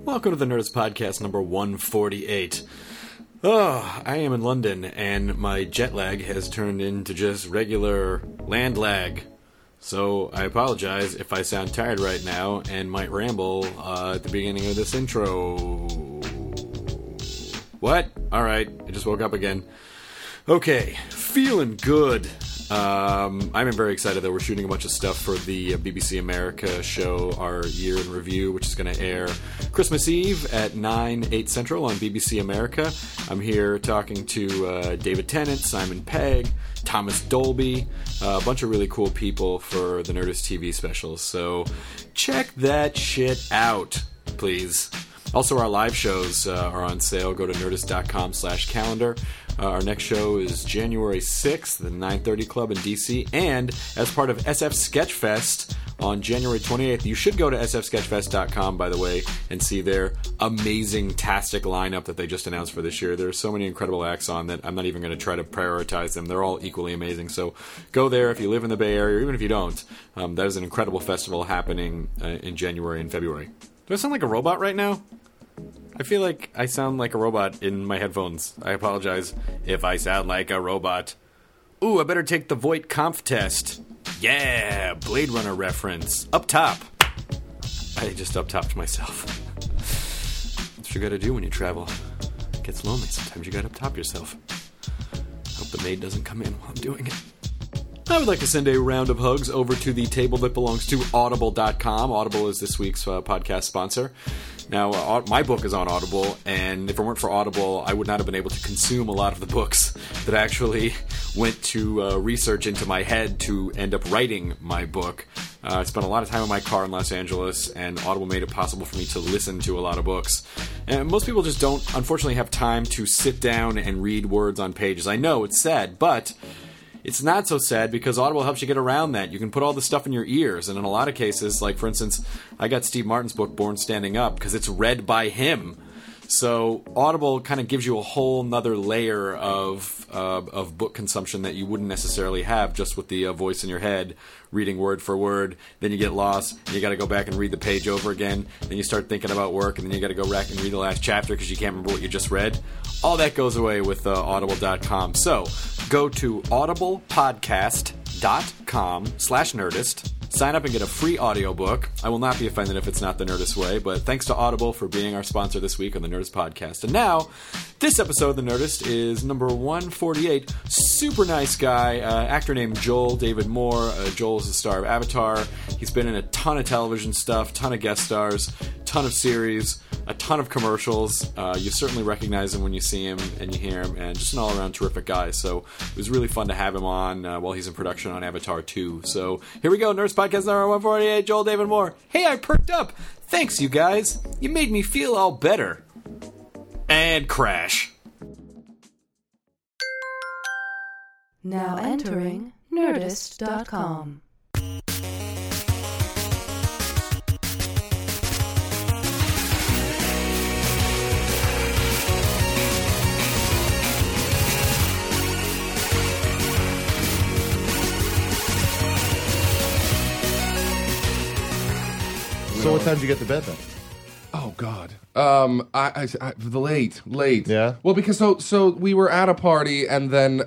Welcome to the Nerdist Podcast number 148. Oh, I am in London, and my jet lag has turned into just regular land lag. So I apologize if I sound tired right now and might ramble at the beginning of this intro. What? Alright, I just woke up again. Okay, feeling good. I'm very excited that we're shooting a bunch of stuff for the BBC America show, our year in review, which is going to air Christmas Eve at 8 Central on BBC America. I'm here talking to David Tennant, Simon Pegg, Thomas Dolby, a bunch of really cool people for the Nerdist TV specials. So check that shit out, please. Also, our live shows are on sale. Go to nerdist.com/calendar. Our next show is January 6th, the 930 Club in DC. And as part of SF Sketchfest on January 28th, you should go to sfsketchfest.com, by the way, and see their amazing-tastic lineup that they just announced for this year. There are so many incredible acts on that I'm not even going to try to prioritize them. They're all equally amazing. So go there if you live in the Bay Area, or even if you don't. That is an incredible festival happening in January and February. Do I sound like a robot right now? I feel like I sound like a robot in my headphones. I apologize if I sound like a robot. Ooh, I better take the Voight Conf test. Yeah, Blade Runner reference. Up top. I just up-topped myself. That's what you gotta do when you travel. It gets lonely. Sometimes you gotta up-top yourself. Hope the maid doesn't come in while I'm doing it. I would like to send a round of hugs over to the table that belongs to Audible.com. Audible is this week's podcast sponsor. Now, my book is on Audible, and if it weren't for Audible, I would not have been able to consume a lot of the books that actually went to research into my head to end up writing my book. I spent a lot of time in my car in Los Angeles, and Audible made it possible for me to listen to a lot of books. And most people just don't, unfortunately, have time to sit down and read words on pages. I know, it's sad, but it's not so sad because Audible helps you get around that. You can put all the stuff in your ears, and in a lot of cases, like for instance, I got Steve Martin's book, Born Standing Up, because it's read by him. So Audible kind of gives you a whole nother layer of book consumption that you wouldn't necessarily have just with the voice in your head, reading word for word. Then you get lost, and you got to go back and read the page over again. Then you start thinking about work, and then you got to go back and read the last chapter because you can't remember what you just read. All that goes away with Audible.com. So go to audiblepodcast.com/nerdist. Sign up and get a free audiobook. I will not be offended if it's not the Nerdist way, but thanks to Audible for being our sponsor this week on the Nerdist Podcast. And now, this episode of the Nerdist is number 148. Super nice guy, actor named Joel David Moore. Joel is the star of Avatar. He's been in a ton of television stuff, ton of guest stars, ton of series, a ton of commercials. You certainly recognize him when you see him and you hear him, and just an all-around terrific guy. So it was really fun to have him on while he's in production on Avatar 2. So here we go, Nerdist Podcast number 148, Joel David Moore. Hey, I perked up. Thanks, you guys. You made me feel all better. And crash. Now entering Nerdist.com. So what time did you get to bed then? Oh God. Late. Yeah. Well, because so we were at a party, and then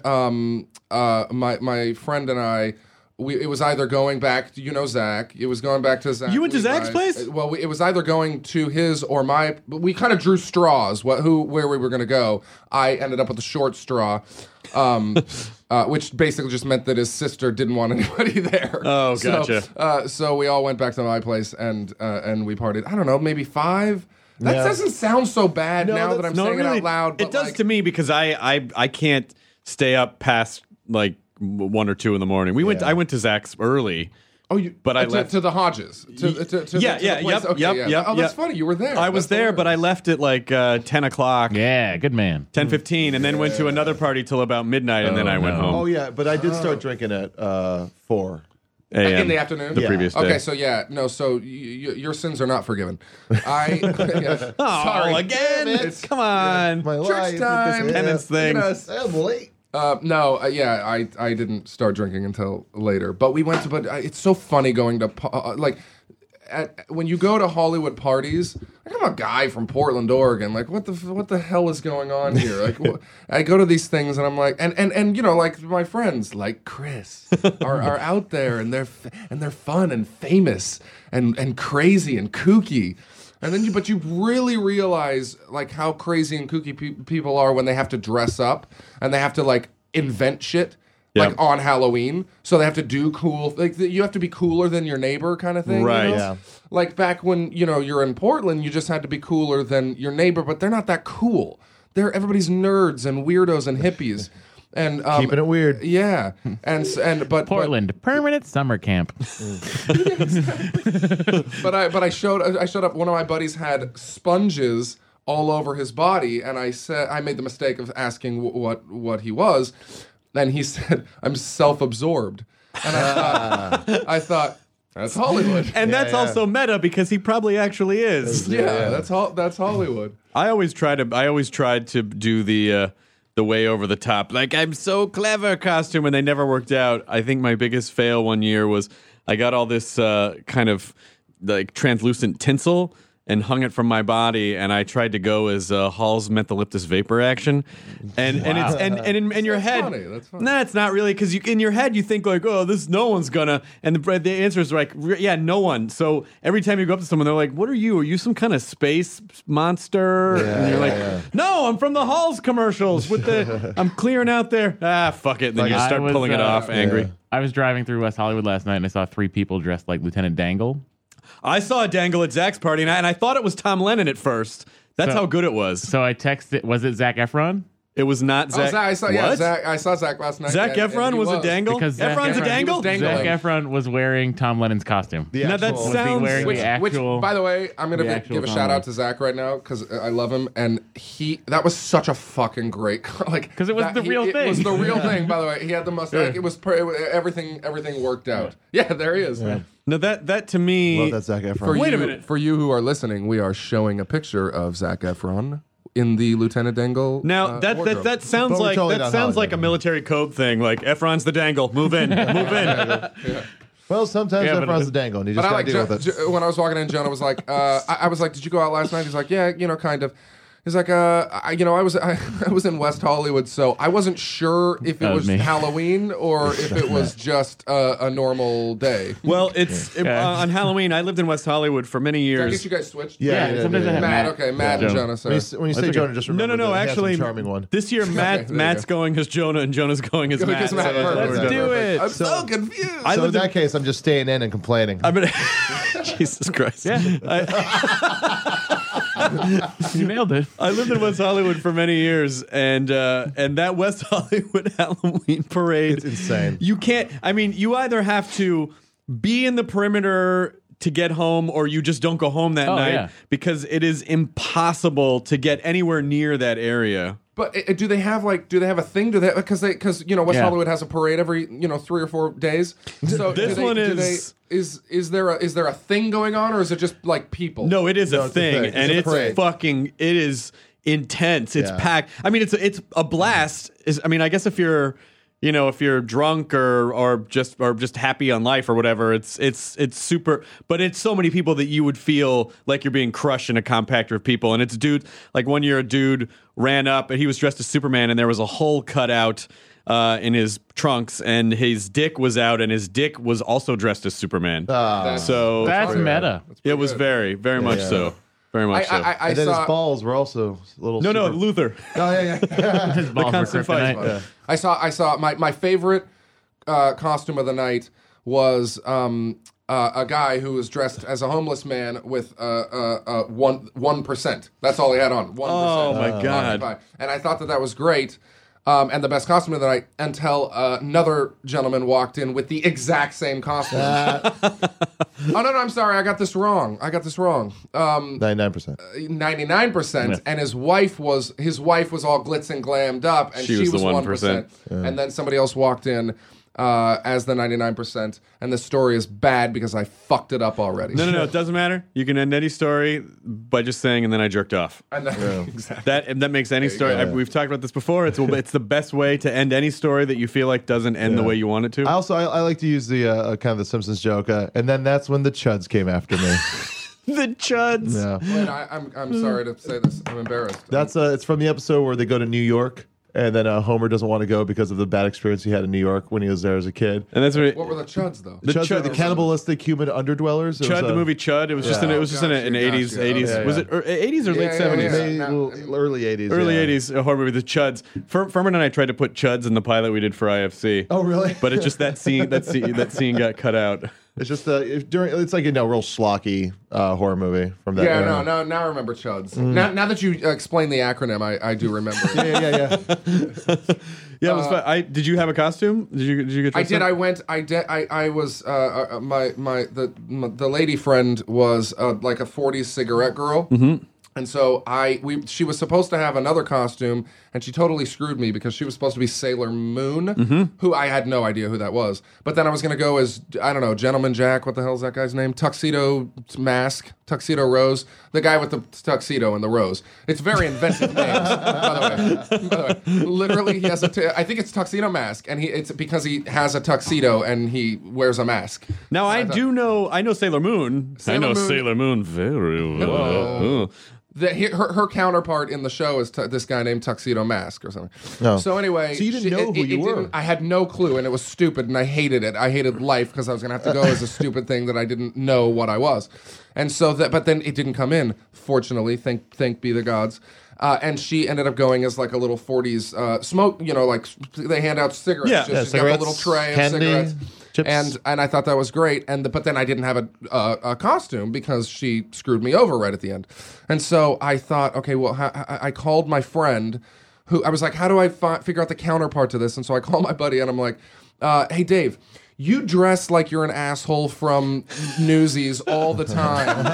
my friend and I, it was either going back, Zach. It was going back to Zach. You went to Zach's place? Well, it was either going to his or my. But we kind of drew straws. Where we were going to go. I ended up with a short straw. Which basically just meant that his sister didn't want anybody there. Oh, gotcha. So we all went back to my place and we partied. I don't know, maybe 5. That doesn't sound so bad now that I'm saying it out loud. But it does to me because I can't stay up past like 1 or 2 in the morning. I went to Zach's early. Oh, but I left to the Hodges. To the place. Yep. Oh, that's funny. You were there. I was there, but I left at like 10 o'clock. Yeah, good man. 10:15, and then went to another party till about midnight, and then I went home. Oh yeah, but I did start drinking at 4 a.m. in the afternoon. The previous day. Okay, so so your sins are not forgiven. Sorry again. Come on, my Church life. time. Penance thing. I'm late. I didn't start drinking until later. But we went to. But it's so funny going to when you go to Hollywood parties, like, I'm a guy from Portland, Oregon. Like, what the hell is going on here? Like, I go to these things and I'm like, and you know, like my friends like Chris are out there and they're fun and famous and crazy and kooky. And then but you really realize like how crazy and kooky people are when they have to dress up and they have to like invent shit. Yep. Like on Halloween, so they have to do cool. Like you have to be cooler than your neighbor, kind of thing. Right. You know? Yeah. Like back when you're in Portland, you just had to be cooler than your neighbor, but they're not that cool. Everybody's nerds and weirdos and hippies, and Keeping it weird. Yeah, but Portland, permanent summer camp. But I showed up. One of my buddies had sponges all over his body, and I made the mistake of asking what he was. And he said, "I'm self-absorbed," and I thought that's Hollywood. And that's also meta because he probably actually is. Yeah, that's Hollywood. I always tried to do the way over the top, like I'm so clever costume, and they never worked out. I think my biggest fail one year was I got all this kind of like translucent tinsel and hung it from my body, and I tried to go as Hall's mentholyptus vapor action, and it's and in your head, funny. That's funny. nah, it's not really because in your head you think like, oh, this no one's gonna, and the answer is like, yeah, no one. So every time you go up to someone, they're like, what are you? Are you some kind of space monster? And you're like, no, I'm from the Hall's commercials with the, I'm clearing out there. Ah, fuck it. And then Like, you I start was, pulling it off, angry. yeah. I was driving through West Hollywood last night and I saw 3 people dressed like Lieutenant Dangle. I saw a Dangle at Zach's party, and I thought it was Tom Lennon at first. That's So- how good it was. So I texted, was it Zac Efron? It was not Oh, Zach. Zach, I saw What? Zach. I saw Zach last night. Zac and Efron he was a dangle? Because Zac Efron's a Efron- dangle? He was dangling. Zac Efron was wearing Tom Lennon's costume. The Now that actual- Was he sounds- wearing Which, the actual... by the way, I'm gonna the actual give a Tom shout out Lennon. to Zach right now because I love him, and that was such a fucking great like 'Cause it was the real It was thing. the real thing. By the way, he had the mustache. It was everything worked out. Yeah, there he is. No, that to me. Love that Zac Efron. For Wait you, a minute. For you who are listening, we are showing a picture of Zac Efron in the Lieutenant Dangle. Now wardrobe. that sounds But we're like totally that not sounds like Hollywood. a military code thing. Like Efron's the dangle, move in, move in. Well, sometimes Yeah, but Efron's it- the dangle, and you But just I gotta like deal with it. when I was walking in, Jonah was like, I was like, "Did you go out last night?" He's like, "Yeah, kind of." He's like, I was in West Hollywood, so I wasn't sure if it That was was me. Halloween or if it was just a normal day. Well, on Halloween. I lived in West Hollywood for many I years. guess you guys switched. Yeah, sometimes I have Matt. Matt. Okay, Matt and Yeah. Jonah. When Sorry. you say Jonah, just remember No. the handsome, Actually, charming one. this year Matt's there you go. going as Jonah, and Jonah's going as Matt. Because Matt, So perfect. we're done. do it. I'm so confused. I So in lived in- that case, I'm just staying in and complaining. I mean, Jesus Christ. Yeah. You nailed it. I lived in West Hollywood for many years, and that West Hollywood Halloween parade, It's insane. You can't. I mean, you either have to be in the perimeter to get home, or you just don't go home that Oh, night yeah. because it is impossible to get anywhere near that area. But do they have a thing? Because West Yeah. Hollywood has a parade every 3 or 4 days. So This one is- is there a thing going on, or is it just like people? No, it is No, a it's a thing, thing. and It's a it's parade. fucking. It is intense. It's Yeah. packed. I mean, it's a blast. I guess if you're drunk or just happy on life or whatever, it's super. But it's so many people that you would feel like you're being crushed in a compactor of people. And it's dude. Like one year, a dude ran up and he was dressed as Superman, and there was a hole cut out in his trunks, and his dick was out, and his dick was also dressed as Superman. So That's meta. it was very, very much yeah. so. Very much so. I And then saw his balls were also a little. No, super- Luther. Oh yeah. His balls were constant fight. kryptonite. I saw my favorite costume of the night was a guy who was dressed as a homeless man with 1%. That's all he had on. 1%. Oh, my God. Occupy. And I thought that was great. And the best costume of the night until another gentleman walked in with the exact same costume. Oh no, I'm sorry, I got this wrong. 99%. 99%, and his wife was all glitz and glammed up, and She she was was the 1%. And then somebody else walked in as the 99%, and the story is bad because I fucked it up already. No, it doesn't matter. You can end any story by just saying, and then I jerked off. And then, exactly. That makes any story. We've talked about this before. It's the best way to end any story that you feel like doesn't end the way you want it to. I like to use the kind of the Simpsons joke, and then that's when the Chuds came after me. The Chuds. Yeah, Wait, I'm sorry to say this. I'm embarrassed. that's it's from the episode where they go to New York, and then Homer doesn't want to go because of the bad experience he had in New York when he was there as a kid. And that's What were the Chuds though? The Chuds are the cannibalistic human underdwellers. It Chud, was, the movie Chud. It was just in an Gotcha, 80s. gotcha. Was it 80s or late Yeah, 70s? yeah. early 80s. Early yeah. 80s horror movie, The Chuds. Furman and I tried to put Chuds in the pilot we did for IFC. Oh, really? But it's just that scene got cut out. It's just it's like a real schlocky horror movie from that. Yeah, era. now I remember Chuds. Now that you explain the acronym, I do remember. Yeah. Yeah, it was fun. Did you have a costume? Did you get? I dressed did. up? I was. The lady friend was like a 40s cigarette girl. Mm-hmm. And so she was supposed to have another costume, and she totally screwed me because she was supposed to be Sailor Moon, who I had no idea who that was. But then I was going to go as, I don't know, Gentleman Jack, what the hell's that guy's name? Tuxedo Mask, Tuxedo Rose, the guy with the tuxedo and the rose. It's very inventive names, by the way. Literally, he has I think it's Tuxedo Mask, and it's because he has a tuxedo and he wears a mask. Now I know Sailor Moon. I know Sailor Moon very well. Her counterpart in the show is this guy named Tuxedo Mask or something. No. So anyway, So you didn't know who you were. I had no clue, and it was stupid, and I hated it. I hated life because I was going to have to go as a stupid thing that I didn't know what I was. And so but then it didn't come in. Fortunately, thank be the gods. And she ended up going as like a little 40s smoke. Like they hand out cigarettes. Yeah, She's got a little tray of cigarettes. Chips. And I thought that was great, but then I didn't have a costume because she screwed me over right at the end, and so I thought, okay, well, I called my friend, who I was like, how do I figure out the counterpart to this? And so I called my buddy, and I'm like, hey Dave, you dress like you're an asshole from Newsies all the time.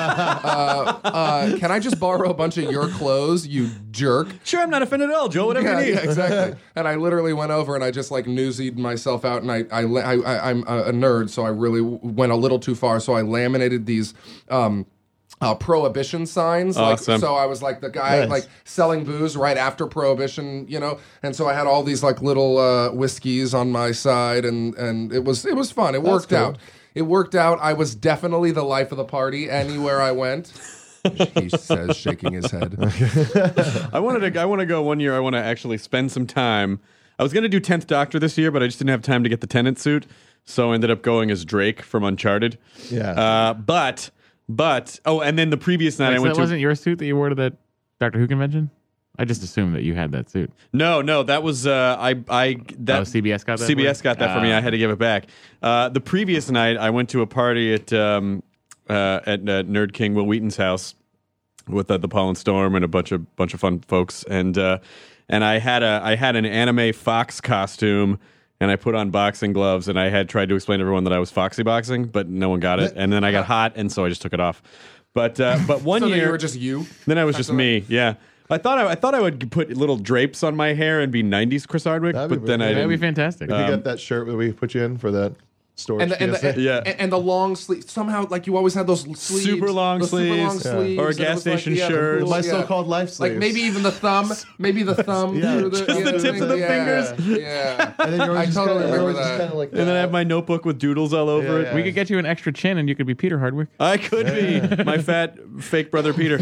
Can I just borrow a bunch of your clothes, you jerk? Sure, I'm not offended at all, Joe. Whatever you need. Yeah, exactly. And I literally went over and I just like newsied myself out, and I'm a nerd, so I really went a little too far. So I laminated these prohibition signs. Awesome. So I was like the guy Nice. like selling booze right after prohibition, and so I had all these like little whiskeys on my side, and it was fun. It worked out. It worked out. I was definitely the life of the party anywhere I went. He says, shaking his head. I want to go one year. I want to actually spend some time. I was going to do 10th Doctor this year, but I just didn't have time to get the Tennant suit, so I ended up going as Drake from Uncharted. Yeah. But and then the previous night I went that wasn't your suit that you wore to that Doctor Who convention? I just assumed that you had that suit. No, that was CBS got that for you? CBS got that for me. I had to give it back. The previous night I went to a party at Nerd King Will Wheaton's house with the Pollen Storm and a bunch of fun folks, and I had an anime Fox costume. And I put on boxing gloves, and I had tried to explain to everyone that I was Foxy boxing, but no one got it. And then I got hot, and so I just took it off. But one So year, then you were just you? Then I was just me. Yeah, I thought I would put little drapes on my hair and be '90s Chris Hardwick, That'd be but then I That'd be didn't. fantastic. If you get that shirt that we put you in for that storage. Yeah. and the long sleeve. Somehow, like you always had those sleeves, Super long those sleeves. super long Yeah. sleeves, Or a and it gas was like, station the shirt. cool- my so-called life sleeves. Like maybe even the thumb, Yeah. through the, Just the tips of the yeah, fingers. Yeah, And then you're I just totally kinda, remember just that. kinda like And then I have my notebook with doodles all over it. We could get you an extra chin, and you could be Peter Hardwick. I could be my fat fake brother Peter.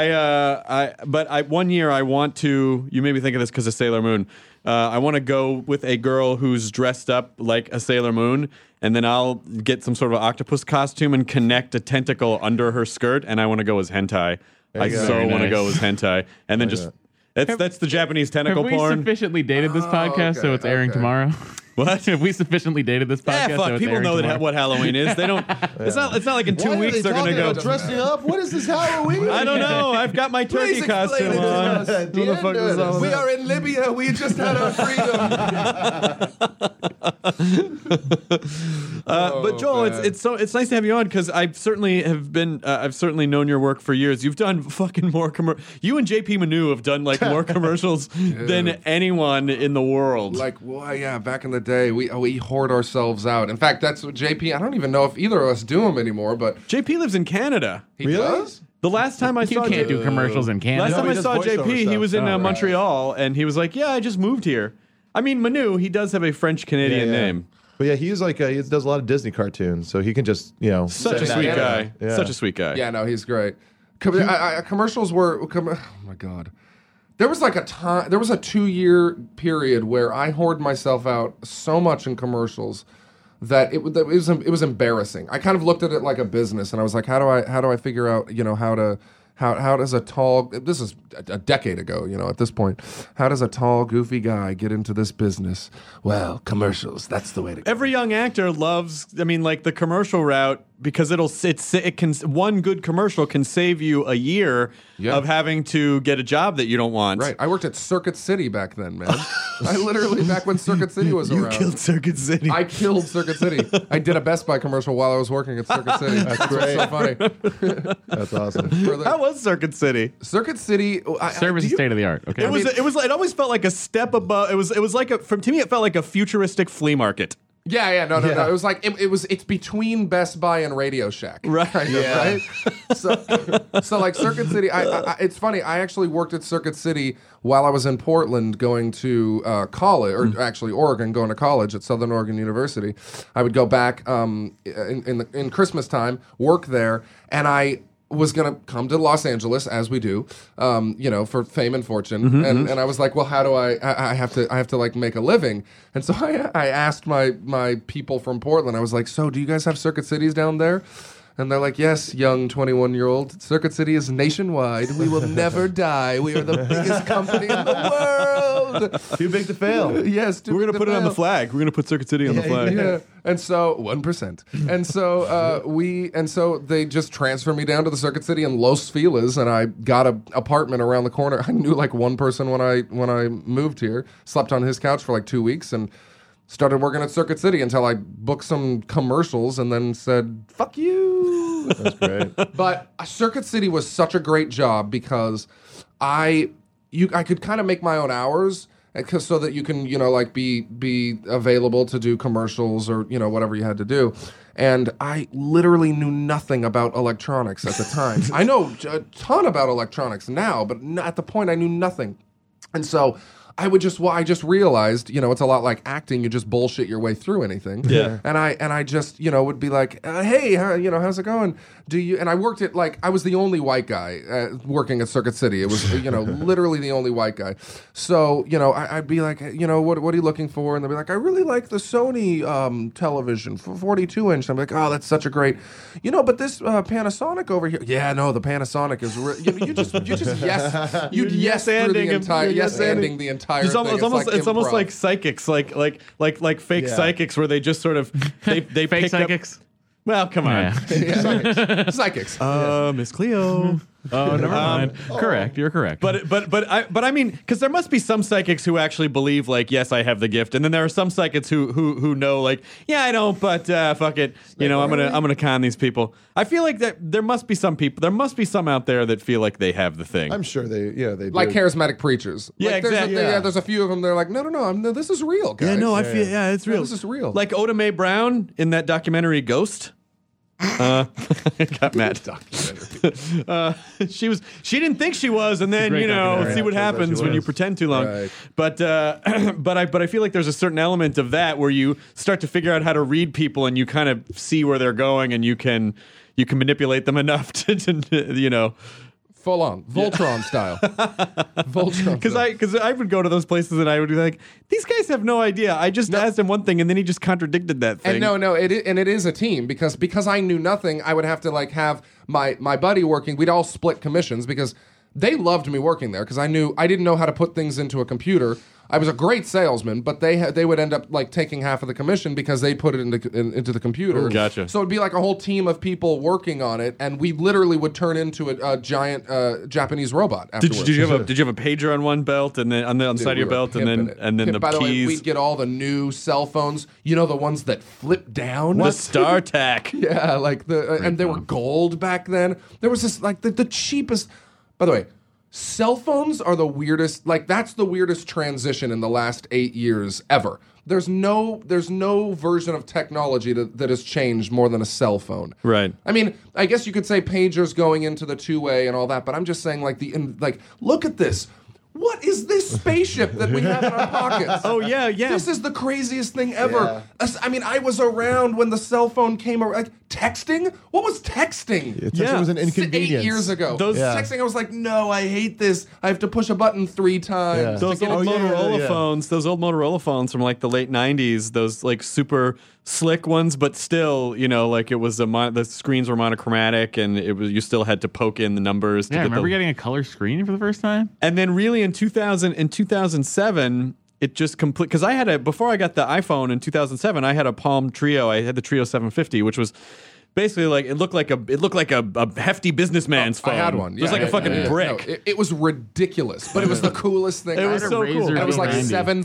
One year I want to. You made me think of this because of Sailor Moon. I want to go with a girl who's dressed up like a Sailor Moon, and then I'll get some sort of octopus costume and connect a tentacle under her skirt, and I want to go as hentai. I you go. so Very want to nice. go as hentai, and then just that's the Japanese tentacle Have we porn. sufficiently dated this podcast so it's airing okay. tomorrow? What? Have we sufficiently dated this podcast? Yeah, so fuck. it's People airing know tomorrow? what Halloween is. They don't. It's not like in 2 weeks they're gonna go. dressing up. What is this Halloween? I don't know. I've got my turkey Please explain costume it to on. us. Who the fuck is all We that? are in Libya. We just had our freedom. But Joel, man. it's nice to have you on because I've certainly known your work for years. You've done fucking more You and JP Manu have done like more commercials than anyone in the world. Like, well, yeah, back in the day. We hoard ourselves out. In fact, that's what JP. I don't even know if either of us do them anymore, but JP lives in Canada. he does. The last time I You saw can't JP, do commercials in Canada. last time he I does saw voiceover JP, he stuff. was in Oh, right. Montreal, and he was like, "Yeah, I just moved here." I mean, Manu, he does have a French Canadian name. But yeah, he's like he does a lot of Disney cartoons, so he can just Such a send sweet that guy. in. Yeah. Such a sweet guy. Yeah, no, he's great. Commercials were. Oh my god. There was like a time. There was a 2-year period where I hoarded myself out so much in commercials that it was embarrassing. I kind of looked at it like a business, and I was like, how do I figure out how does a tall, this is a decade ago, at this point, how does a tall, goofy guy get into this business? Well, commercials, that's the way to go. Every young actor loves, like the commercial route because it can one good commercial can save you a year of having to get a job that you don't want. Right. I worked at Circuit City back then, man. I literally, back when Circuit City was around. Circuit City. I killed Circuit City. I did a Best Buy commercial while I was working at Circuit City. That's great. so funny. That's awesome. How was Circuit City? Circuit City. Service is state of the art. Okay. It always felt like a step above. It was like to me it felt like a futuristic flea market. Yeah, no. It was like it's between Best Buy and Radio Shack, Right. kind of, right? So like Circuit City. It's funny. I actually worked at Circuit City while I was in Portland, going to college, or actually Oregon, going to college at Southern Oregon University. I would go back in Christmas time, work there, and I was gonna come to Los Angeles as we do, for fame and fortune, and I was like, well, how do I have to like make a living, and so I asked my people from Portland, I was like, so do you guys have Circuit Cities down there? And they're like, yes, young 21-year-old. Circuit City is nationwide. We will never die. We are the biggest company in the world. Too big to fail. Yes, We're gonna put it on the flag. We're gonna put Circuit City on the flag. Yeah, and so 1%, and so they just transferred me down to the Circuit City in Los Feliz, and I got an apartment around the corner. I knew like one person when I moved here. Slept on his couch for like 2 weeks, and started working at Circuit City until I booked some commercials, and then said, "Fuck you." That's great. But Circuit City was such a great job because I could kind of make my own hours, so that you can be available to do commercials or whatever you had to do. And I literally knew nothing about electronics at the time. I know a ton about electronics now, but at the point I knew nothing. And so I just realized, it's a lot like acting. You just bullshit your way through anything. Yeah. And I just, would be like, hey, how's it going? And I worked at, I was the only white guy working at Circuit City. It was, literally the only white guy. So, I'd be like, what are you looking for? And they'd be like, I really like the Sony television for 42-inch. I'm like, oh, that's such a great, but this Panasonic over here. Yeah, no, the Panasonic is, you just yes, you'd yes through the entire, yes ending the entire It's thing. almost improv. like psychics, like fake psychics, where they just sort of they Fake pick psychics. Up, well, come on, Yeah. Psychics. Miss Cleo. Oh, never mind. Correct. You're correct. But I mean, because there must be some psychics who actually believe, like, yes, I have the gift, and then there are some psychics who know, like, yeah, I don't, but fuck it, I'm gonna con these people. I feel like that there must be some people, there must be some out there that feel like they have the thing. I'm sure they do. Like charismatic preachers. Yeah, Like, there's exactly. There's a few of them. They're like, no, this is real, guys. Yeah, no, I feel it's real. this is real. Like Oda Mae Brown in that documentary Ghost. Got mad. She didn't think she was, and then great documentary. see what Yeah, happens she when you was. pretend too long. Right. But I feel like there's a certain element of that where you start to figure out how to read people, and you kind of see where they're going, and you can manipulate them enough to Full on. Voltron style. Voltron Because I would go to those places and I would be like, these guys have no idea. I just asked him one thing and then he just contradicted that thing. And it is a team because I knew nothing. I would have to have my buddy working. We'd all split commissions because they loved me working there because I didn't know how to put things into a computer. I was a great salesman, but they would end up taking half of the commission because they put it into the computer. Gotcha. So it'd be like a whole team of people working on it, and we literally would turn into a giant Japanese robot afterwards. Did you have a pager on one belt and then on the side of your belt and then the By the way, keys? we'd get all the new cell phones. The ones that flip down. The StarTAC. Yeah, and they were gold back then. There was this the cheapest. By the way, cell phones are the weirdest. That's the weirdest transition in the last 8 years ever. there's no version of technology that has changed more than a cell phone. Right. I mean, I guess you could say pagers going into the two-way and all that, but I'm just saying, like, look at this. What is this spaceship that we have in our pockets? Oh, yeah. This is the craziest thing ever. I mean, I was around when the cell phone came around. Like, texting? What was texting? It was an 8 inconvenience. years ago. Yeah. Texting, I was like, no, I hate this. I have to push a button 3 times. Yeah. Those old Motorola phones from like the late 90s, those like super slick ones, but still, like it was the screens were monochromatic and you still had to poke in the numbers. Yeah, I remember getting a color screen for the first time. And then really in 2007, it just because before I got the iPhone in 2007, I had a Palm Trio. I had the Trio 750, which was basically like it looked like a hefty businessman's phone. I had one. It was like a fucking brick. No, it was ridiculous, but it was the coolest thing. It was so cool. And it was like $7,000.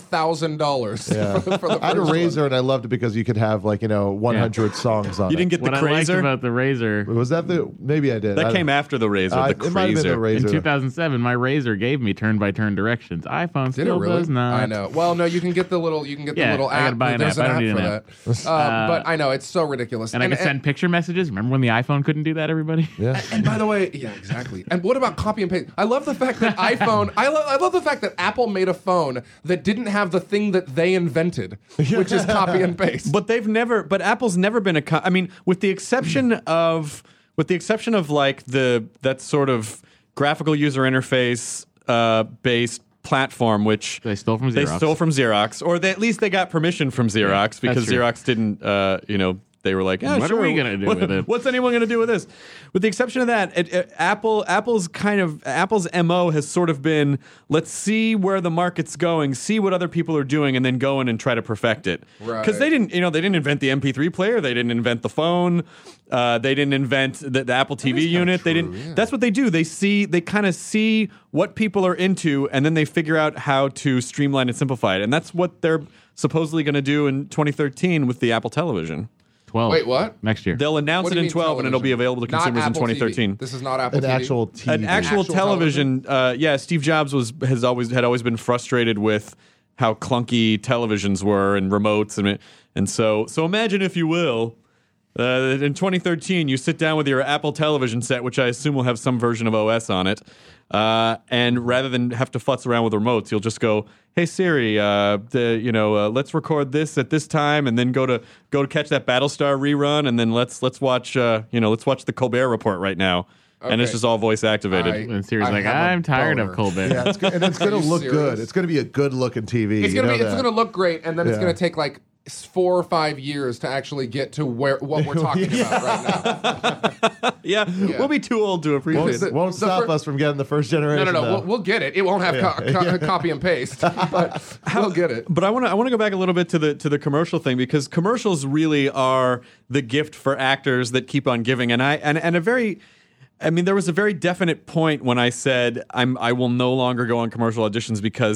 $7,000 for the I had a first Razor, one. and I loved it because you could have 100 songs on it. You didn't get the What I liked Razor? about the Razor Was that maybe I did. That came after the Razor, the It might have been the Crazer. Razor. in 2007, my Razor gave me turn-by-turn directions. iPhone Did still it really? does not. I know. Well, no, you can get the little. You can get the Yeah, little I gotta app. buy an There's app. I an don't app need for that. But I know it's so ridiculous. And I could send picture messages. Remember when the iPhone couldn't do that, everybody? Yeah. And by the way, yeah, exactly. And what about copy and paste? I love the fact that iPhone. I love the fact that Apple made a phone that didn't have the thing that they invented, which is copy and paste. But Apple's never been I mean, with the exception of like that sort of graphical user interface based platform, which They stole from Xerox. They stole from Xerox, or at least they got permission from Xerox because true. Xerox didn't, they were like, What are sure, we gonna do with it? What's anyone going to do with this? With the exception of that, Apple's MO has sort of been, let's see where the market's going, see what other people are doing, and then go in and try to perfect it. Right. Because they didn't invent the MP3 player, they didn't invent the phone, they didn't invent the Apple TV unit. true, They didn't. yeah. That's what they do. They kind of see what people are into, and then they figure out how to streamline and simplify it. And that's what they're supposedly going to do in 2013 with the Apple Television. 12. Wait, what? Next year. They'll announce What it do you in mean 12, and it'll be television? available to Not consumers in Apple 2013. TV. This is not Apple An TV. actual TV. An actual Actual television. Steve Jobs had always been frustrated with how clunky televisions were and remotes, and so imagine, if you will, in 2013, you sit down with your Apple television set, which I assume will have some version of OS on it, and rather than have to futz around with remotes, you'll just go, "Hey Siri, let's record this at this time, and then go to catch that Battlestar rerun, and then let's watch the Colbert Report right now." And it's Okay. just all voice activated. And Siri's I like, have a I'm tired boner. of Colbert. Yeah, and it's going to Are you look serious? good. It's going to be a good looking TV. It's you gonna know be. It's that. gonna look great, and then it's Yeah. gonna take like 4 or 5 years to actually get to what we're talking about right now. Yeah, we'll be too old to appreciate Won't, it. the- won't the stop fir- us from getting the first generation. No. though. We'll get it. It won't have copy and paste, but we'll get it. But I want to go back a little bit to the commercial thing, because commercials really are the gift for actors that keep on giving. There was a very definite point when I said I will no longer go on commercial auditions, because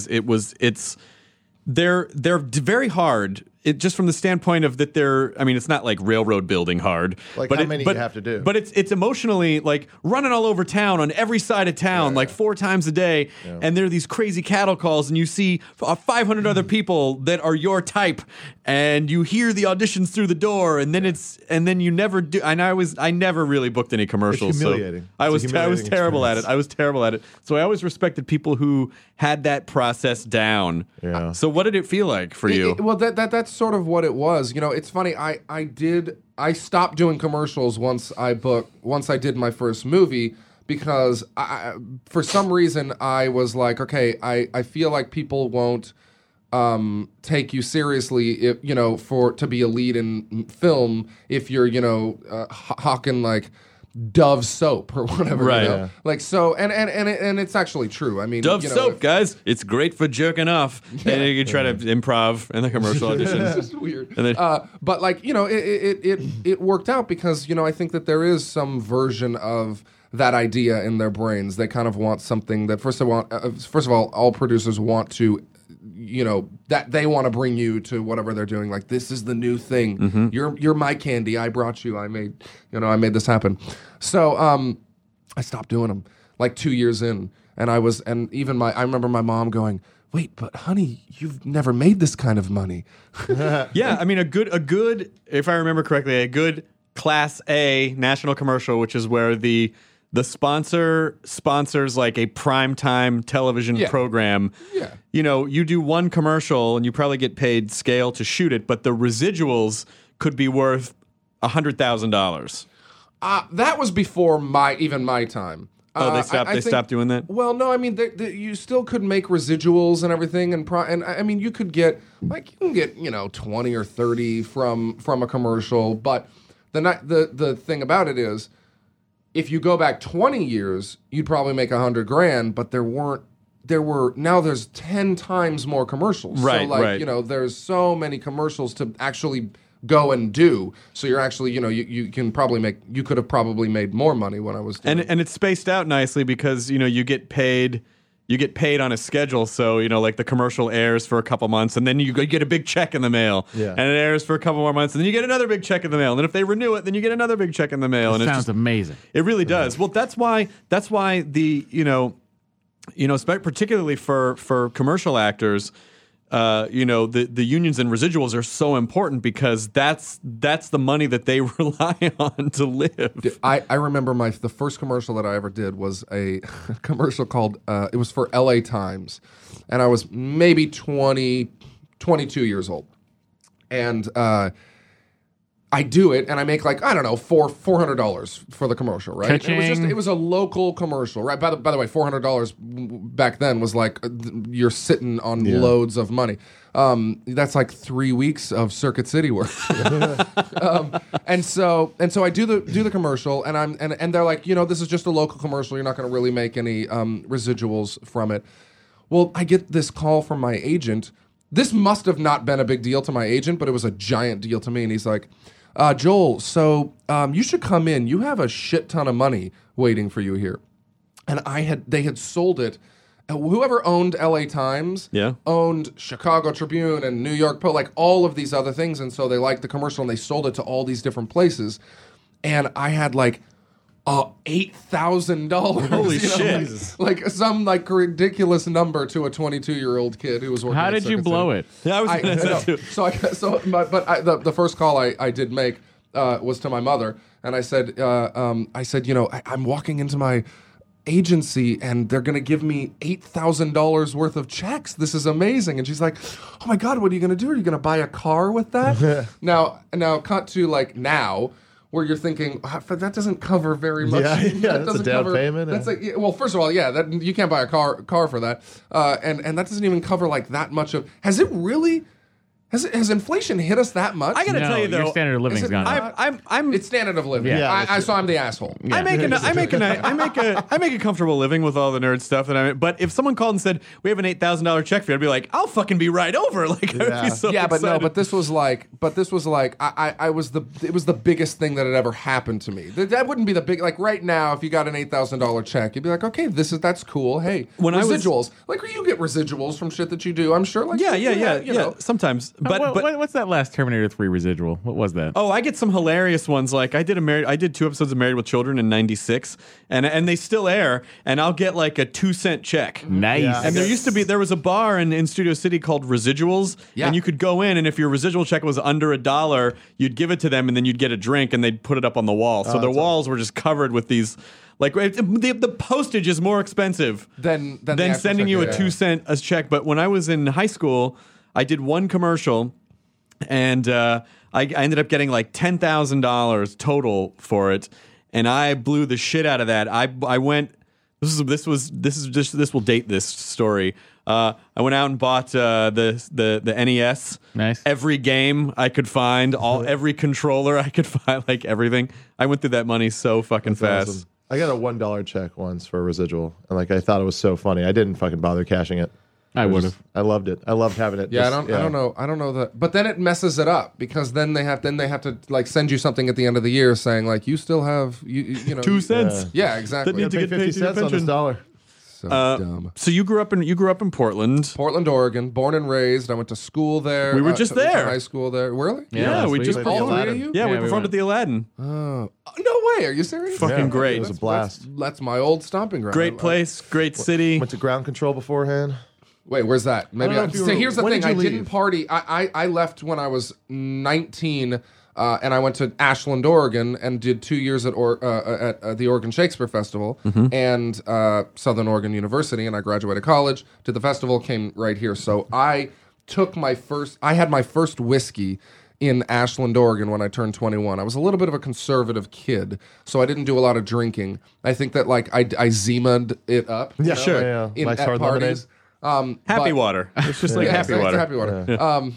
they're very hard. Just from the standpoint of that it's not like railroad building hard. Like but how many you have to do. But it's emotionally like running all over town, on every side of town, like 4 times a day. Yeah. And there are these crazy cattle calls, and you see 500 other people that are your type, and you hear the auditions through the door, and then you never do. And I never really booked any commercials. It's humiliating. So I was terrible at it. I was terrible at it. So I always respected people who had that process down. Yeah. So what did it feel like for you? Well, that's sort of what it was. It's funny. I stopped doing commercials once I did my first movie, because for some reason I was like, okay, I feel like people won't take you seriously if to be a lead in film if you're hawking like Dove soap or whatever, Right. Yeah. Like so, and it's actually true. I mean, Dove soap, if- guys. It's great for jerking off. And you can try to improv in the commercial auditions. It's just weird. And then- But like it worked out because I think that there is some version of that idea in their brains. They kind of want something that first of all producers want to. That they want to bring you to whatever they're doing. Like, this is the new thing. Mm-hmm. You're my candy. I brought you. I made this happen. So I stopped doing them like 2 years in, and I remember my mom going, wait, but honey, you've never made this kind of money. Yeah, I mean a good if I remember correctly, a good Class A national commercial, which is where the sponsor sponsors like a primetime television Yeah. program. Yeah. You know, you do one commercial and you probably get paid scale to shoot it, but the residuals could be worth $100,000. That was before my time. Oh, they I think- stopped doing that? Well, no, I mean, you still could make residuals and everything, and I mean, you can get 20 or 30 from a commercial, but the thing about it is, if you go back 20 years, you'd probably make $100,000, but now there's 10 times more commercials. Right, so like, right. there's so many commercials to actually go and do. So you're actually, you could have probably made more money when I was doing And it's spaced out nicely because you get paid on a schedule. So like the commercial airs for a couple months and then you get a big check in the mail. Yeah. And it airs for a couple more months and then you get another big check in the mail. And then if they renew it, then you get another big check in the mail. And it's Sounds just, amazing. it really does. Well, that's why the particularly for commercial actors, the unions and residuals are so important because that's the money that they rely on to live. I remember the first commercial that I ever did was a commercial called, it was for LA Times. And I was maybe 22 years old. And I do it and I make like, I don't know, $400 for the commercial, right? Ka-ching. It was a local commercial, right? By the way, $400 back then was like, you're sitting on loads of money. That's like 3 weeks of Circuit City work. And so I do the commercial and they're like, this is just a local commercial. You're not going to really make any residuals from it. Well, I get this call from my agent. This must have not been a big deal to my agent, but it was a giant deal to me. And he's like, Joel, so you should come in. You have a shit ton of money waiting for you here. And they had sold it. Whoever owned LA Times owned Chicago Tribune and New York Post, like all of these other things. And so they liked the commercial and they sold it to all these different places. And I had like $8,000. Holy shit. Like some like ridiculous number to a 22-year-old kid who was working. How at did you Circuit blow City. it? Yeah, I was going to say too. The first call I did make was to my mother, and I said, I'm walking into my agency and they're going to give me $8,000 worth of checks. This is amazing. And she's like, oh my God, what are you going to do? Are you going to buy a car with that? Now cut to like now, where you're thinking, that doesn't cover very much. Yeah, That that's a doesn't down cover, payment. That's like, well, first of all, that you can't buy a car for that, and that doesn't even cover like that much of. Has it really? Has inflation hit us that much? I got to No, tell you though, your standard of living's is it gone not? up. I'm It's standard of living. Yeah. So I'm the asshole. I make a comfortable living with all the nerd stuff that but if someone called and said we have an $8,000 check for you, I'd be like, I'll fucking be right over. Like I would be so Yeah, but excited. no, but this was like it was the biggest thing that had ever happened to me. That wouldn't be the big, like right now, if you got an $8,000 check, you'd be like, okay, that's cool. Hey, When I was- residuals, like you get residuals from shit that you do. I'm sure, like yeah, you know. sometimes, but What's that last Terminator 3 residual? What was that? oh, I get some hilarious ones. Like I did 2 episodes of Married with Children in '96, and they still air, and I'll get like a 2-cent check. Nice. Yeah, And there was a bar in Studio City called Residuals, Yeah. and you could go in, and if your residual check was under $1, you'd give it to them, and then you'd get a drink, and they'd put it up on the wall. So the walls were just covered with these. Like the postage is more expensive Than the than actual sending check, you a yeah. 2-cent check. But when I was in high school, I did one commercial, and I ended up getting like $10,000 total for it, and I blew the shit out of that. I went. This will date this story. I went out and bought the NES. Nice. Every game I could find, every controller I could find, like everything. I went through that money so fucking fast. Awesome. I got a $1 check once for a residual, and like I thought it was so funny. I didn't fucking bother cashing it. I would have. I loved it. I loved having it. Yeah, Just- I don't know that. But then it messes it up because then they have to like send you something at the end of the year saying like you still have you know 2 cents. Yeah, exactly. That need to Pay get paid 50 to your cents on this pension. dollar. So dumb. So you grew up in Portland. Portland, Oregon, born and raised. I went to school there. We were just went to there. high school there. Really? Yeah, last we week. just Played the all three of Aladdin. you? Yeah, we Yeah, we performed went. at the Aladdin. No way. Are you serious? Fucking Yeah, great. It was a blast. That's my old stomping ground. Great place, great city. Went to ground control beforehand. Wait, where's that? Maybe. know if you So were- here's the when thing. did I you didn't leave? party. I left when I was 19, and I went to Ashland, Oregon, and did 2 years at the Oregon Shakespeare Festival and Southern Oregon University, and I graduated college. Did the festival, came right here. So I had my first whiskey in Ashland, Oregon when I turned 21. I was a little bit of a conservative kid, so I didn't do a lot of drinking. I think that like I Zima'd it up. Yeah, know, sure. like, Yeah. Mike's Hard parties. Happy But- water. It's just like Yeah, happy it's water. happy water.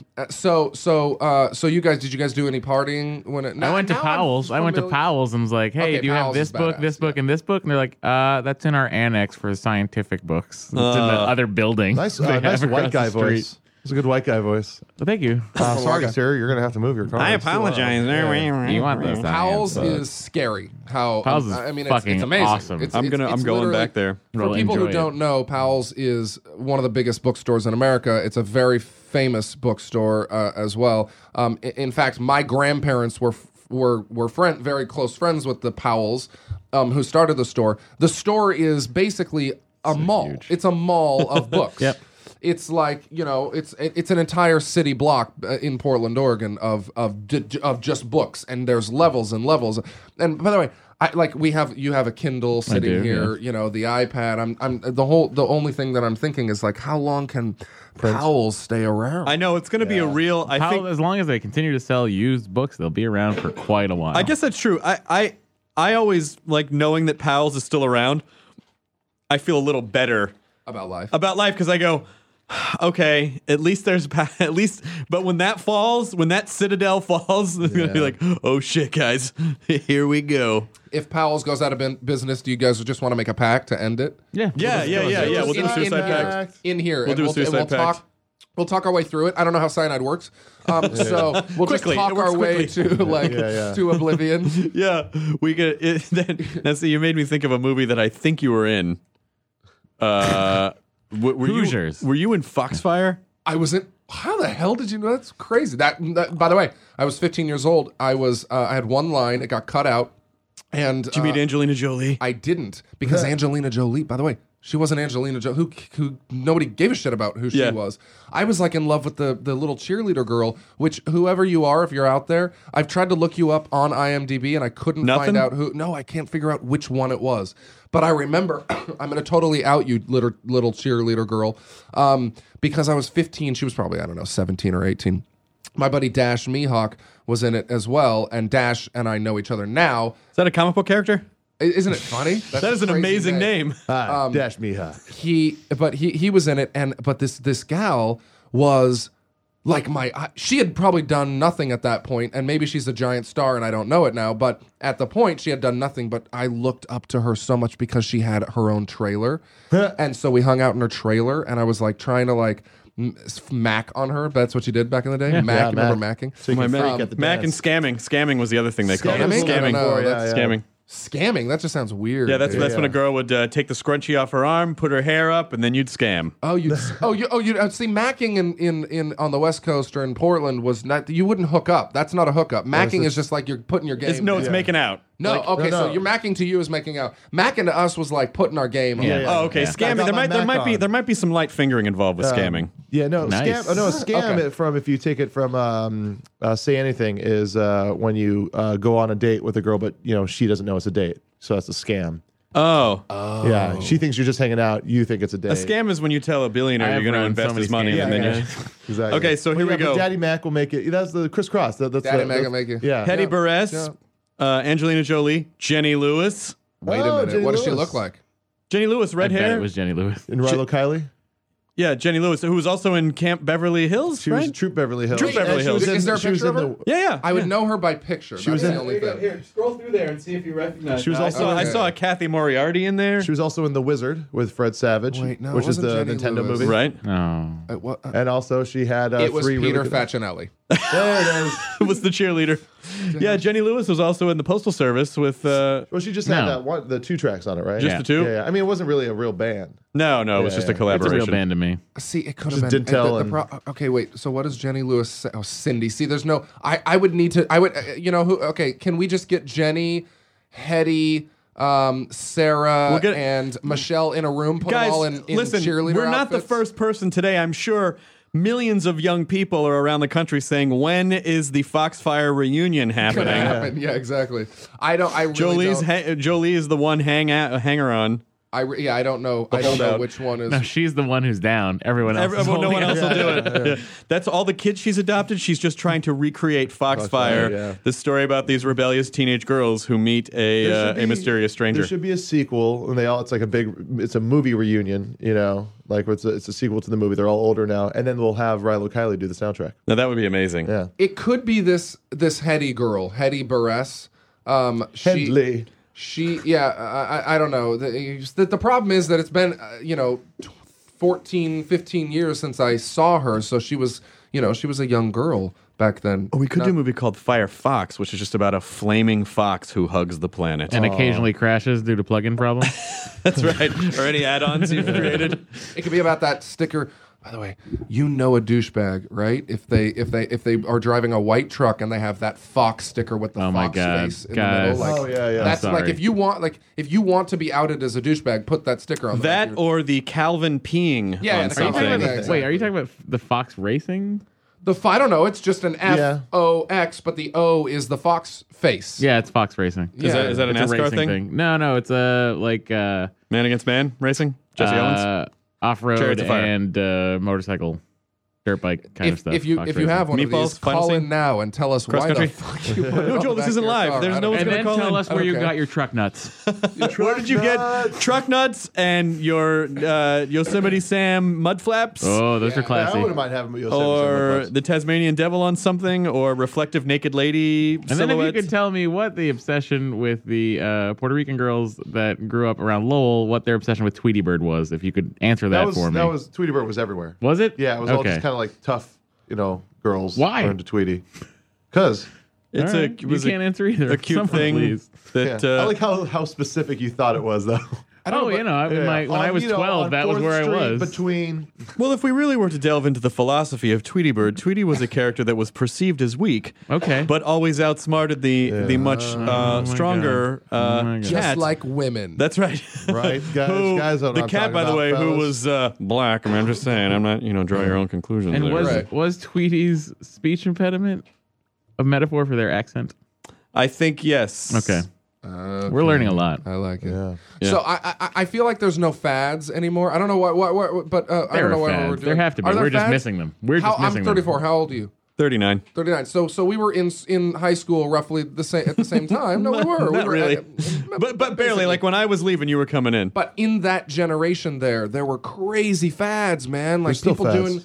So you guys, did you guys do any partying when it? I went to Powell's. I went to Powell's and was like, "Hey, Okay, do you have Powell's this is book, badass, this book, and this book?" And they're like, "That's in our annex for scientific books. It's in the other building." Nice, they nice have white across guy the street." voice. It's a good white guy voice. Well, thank you. Sorry, sir. You're gonna have to move your car. I It's too loud. apologize. You want this? Powell's is scary. How Powell's is I mean, fucking it's amazing. awesome. It's I'm going literally- back there. For Really people who enjoy it. don't know, Powell's is one of the biggest bookstores in America. It's a very famous bookstore as well. In fact, my grandparents were very close friends with the Powells, who started the store. The store is basically a mall. huge. It's a mall of books. Yep. It's like, you know, it's an entire city block in Portland, Oregon of just books, and there's levels and levels. And by the way, you have a Kindle sitting do, here, yeah. you know, the iPad. The only thing that I'm thinking is like, how long can Powell's stay around? I know it's going to be a real. I think. As long as they continue to sell used books, they'll be around for quite a while. I guess that's true. I always like knowing that Powell's is still around. I feel a little better about life. about life because I go, okay, at least there's at least. But when that falls, when that citadel falls, it's gonna be like, oh shit, guys, here we go. If Powell's goes out of business, do you guys just want to make a pact to end it? Yeah. Yeah. We'll do a suicide pact. In here. We'll do a suicide pact. We'll talk our way through it. I don't know how cyanide works, so we'll Quickly. just talk It works our way quickly. to like Yeah. to oblivion. Yeah, we could. Now, see, you made me think of a movie that I think you were in. Were Hoosiers. Were you in Foxfire? I was in. How the hell did you know? That's crazy. That by the way, I was 15 years old. I had one line. It got cut out, and Did you meet Angelina Jolie? I didn't because Angelina Jolie. By the way, she wasn't Angelina Jolie. Who nobody gave a shit about who she Yeah. was. I was like in love with the little cheerleader girl. Which whoever you are, if you're out there, I've tried to look you up on IMDb and I couldn't Nothing? find out who. No, I can't figure out which one it was. But I remember. I'm gonna totally out you, little cheerleader girl, because I was 15. She was probably, I don't know, 17 or 18. My buddy Dash Mihawk was in it as well, and Dash and I know each other now. Is that a comic book character? Isn't it funny? That's That is a an crazy amazing name. Dash Miha. He was in it, but this gal was like she had probably done nothing at that point, and maybe she's a giant star and I don't know it now, but at the point she had done nothing, but I looked up to her so much because she had her own trailer. And so we hung out in her trailer, and I was like trying to like mac on her. That's what you did back in the day. Yeah. Mac, Yeah, you remember Mac. macking? So you can My freak at the Mac and dance. scamming. Scamming was the other thing they called it. Scamming? I Scamming. don't know. Yeah, That's- Scamming. Scamming? That just sounds weird. Yeah, that's dude. when a girl would take the scrunchie off her arm, put her hair up, and then you'd scam. You see, macking in on the West Coast or in Portland was not. You wouldn't hook up. That's not a hookup. Macking is just like you're putting your game. It's making out. No, Like- okay, No. so you're macking to you is making out. Macking to us was like putting our game. Yeah. on. Oh, okay. Yeah. Scamming. I got my There Mac might on. there might be some light fingering involved with scamming. Yeah, no, Nice. scam Okay. it from, if you take it from Say Anything, is when you go on a date with a girl, but you know she doesn't know it's a date, so that's a scam. Oh. Yeah, she thinks you're just hanging out. You think it's a date. A scam is when you tell a billionaire I you're have going to run invest so many his money scams. and then Yeah, you. Exactly. Okay, so here we but go. Daddy Mac will make it. That's the crisscross. That's Daddy the, Mac will make you. Yeah. Hetty Yeah. Buress, Angelina Jolie, Jenny Lewis. Wait a Oh, minute. Jenny What does she Lewis. look like? Jenny Lewis, I red bet hair. it was Jenny Lewis. And Rilo Kiley. Yeah, Jenny Lewis, who was also in Camp Beverly Hills, She was right? Troop Beverly Hills. Troop Beverly And she Hills. was in- Is there a she was picture in of her? Yeah, yeah. I would know her by picture. She was That's in- the only thing. Scroll through there and see if you recognize. She was I also saw, in- I saw a Kathy Moriarty in there. She was also in The Wizard with Fred Savage, Wait, no, it which is wasn't the Jenny Nintendo Lewis. movie. Right? No. And also she had It was three Peter really good- Facinelli. There it is. Was the cheerleader. Yeah, Jenny Lewis was also in the Postal Service with. Well, she just had No. the 2 tracks on it, right? Just Yeah. the two? Yeah, yeah. I mean, it wasn't really a real band. No, it was Yeah, just yeah. a It's a collaboration. real band to me. See, it could Just have been. didn't tell okay, wait. So what does Jenny Lewis say? Oh, Cindy. See, there's no. I would need to. I would. You know who? Okay, can we just get Jenny, Hetty, Sarah We'll get- and Michelle in a room, put Guys, them all in listen, cheerleader we're not the outfits. first person today. I'm sure millions of young people are around the country saying, "When is the Foxfire reunion Gonna happening?" happen. Yeah, exactly. I really Jolie is the one hanger on. I don't know. I don't know holdout. which one is. No, she's the one who's down. Everyone else. is No holding one it. else will do it. Yeah. That's all the kids she's adopted. She's just trying to recreate Foxfire, yeah. the story about these rebellious teenage girls who meet There should a be- mysterious stranger. There should be a sequel, and it's like it's a movie reunion. Like it's a sequel to the movie. They're all older now, and then we'll have Rilo Kiley do the soundtrack. Now that would be amazing. Yeah, It could be this Hetty girl, Hetty Barres. Headley. I don't know. The problem is that it's been 14, 15 years since I saw her, so she was a young girl back then. Oh, we could do a movie called Fire Fox, which is just about a flaming fox who hugs the planet. And occasionally crashes due to plug-in problems. That's right. Or any add-ons you've created. It could be about that sticker. By the way, a douchebag, right? If they are driving a white truck and they have that fox sticker with the Oh my fox God, face in guys. the middle, Oh, yeah. That's I'm like sorry. if you want to be outed as a douchebag, put that sticker on. That or the Calvin peeing Yeah, on the Calvin something. peeing. Wait, are you talking about the Fox Racing? I don't know. It's just an Yeah. FOX, but the O is the fox face. Yeah, it's Fox Racing. Is that a It's a NASCAR racing thing? No, it's Man against man racing? Jesse Owens? off-road Chariots of Fire. and motorcycle, dirt bike kind of stuff. If you Fox have one of Meatballs, these, final call scene? in now and tell us Cross why country? the fuck you put it No, on Joel, the this back isn't of your live. car. There's I no don't one's and gonna then call tell in. us where you Okay. got your truck nuts. Where did you get truck nuts and your Yosemite Sam mud flaps? Oh, those are I classy. wouldn't mind having Or the Tasmanian Devil on something, or reflective naked lady And then if you silhouettes. could tell me what the obsession with the Puerto Rican girls that grew up around Lowell, what their obsession with Tweety Bird was, if you could answer that, for me. That was Tweety Bird was everywhere. Was it? Yeah, it was all Okay. just kind of like tough, girls. Why? Are into Tweety? Because It's All a right, it was you can't answer either. a cute Someone thing please. that I like how specific you thought it was, though. I don't know, but- when I was 12, that was where I was. Between well, if we really were to delve into the philosophy of Tweety Bird, Tweety was a character that was perceived as weak, Okay. but always outsmarted the much stronger God. just cat. like women. That's right. right, guys, Who- guys. Know what the I'm cat, talking by the about, way, who fellas. was black. I mean, I'm just saying. I'm not, draw your own conclusions. And there. was Right. was Tweety's speech impediment a metaphor for their accent? I think yes. Okay. We're learning a lot. I like it. Yeah. So I feel like there's no fads anymore. I don't know what but I There don't know are what we're fads. doing. There have to be. Are there We're just fads? missing them. We're just missing I'm them. 34. How old are you? 39. 39. So we were in high school roughly at the same time. No, we were. Not we were really. but But barely. basically. Like when I was leaving, you were coming in. But in that generation, there were crazy fads, man. Like There's still people fads. doing.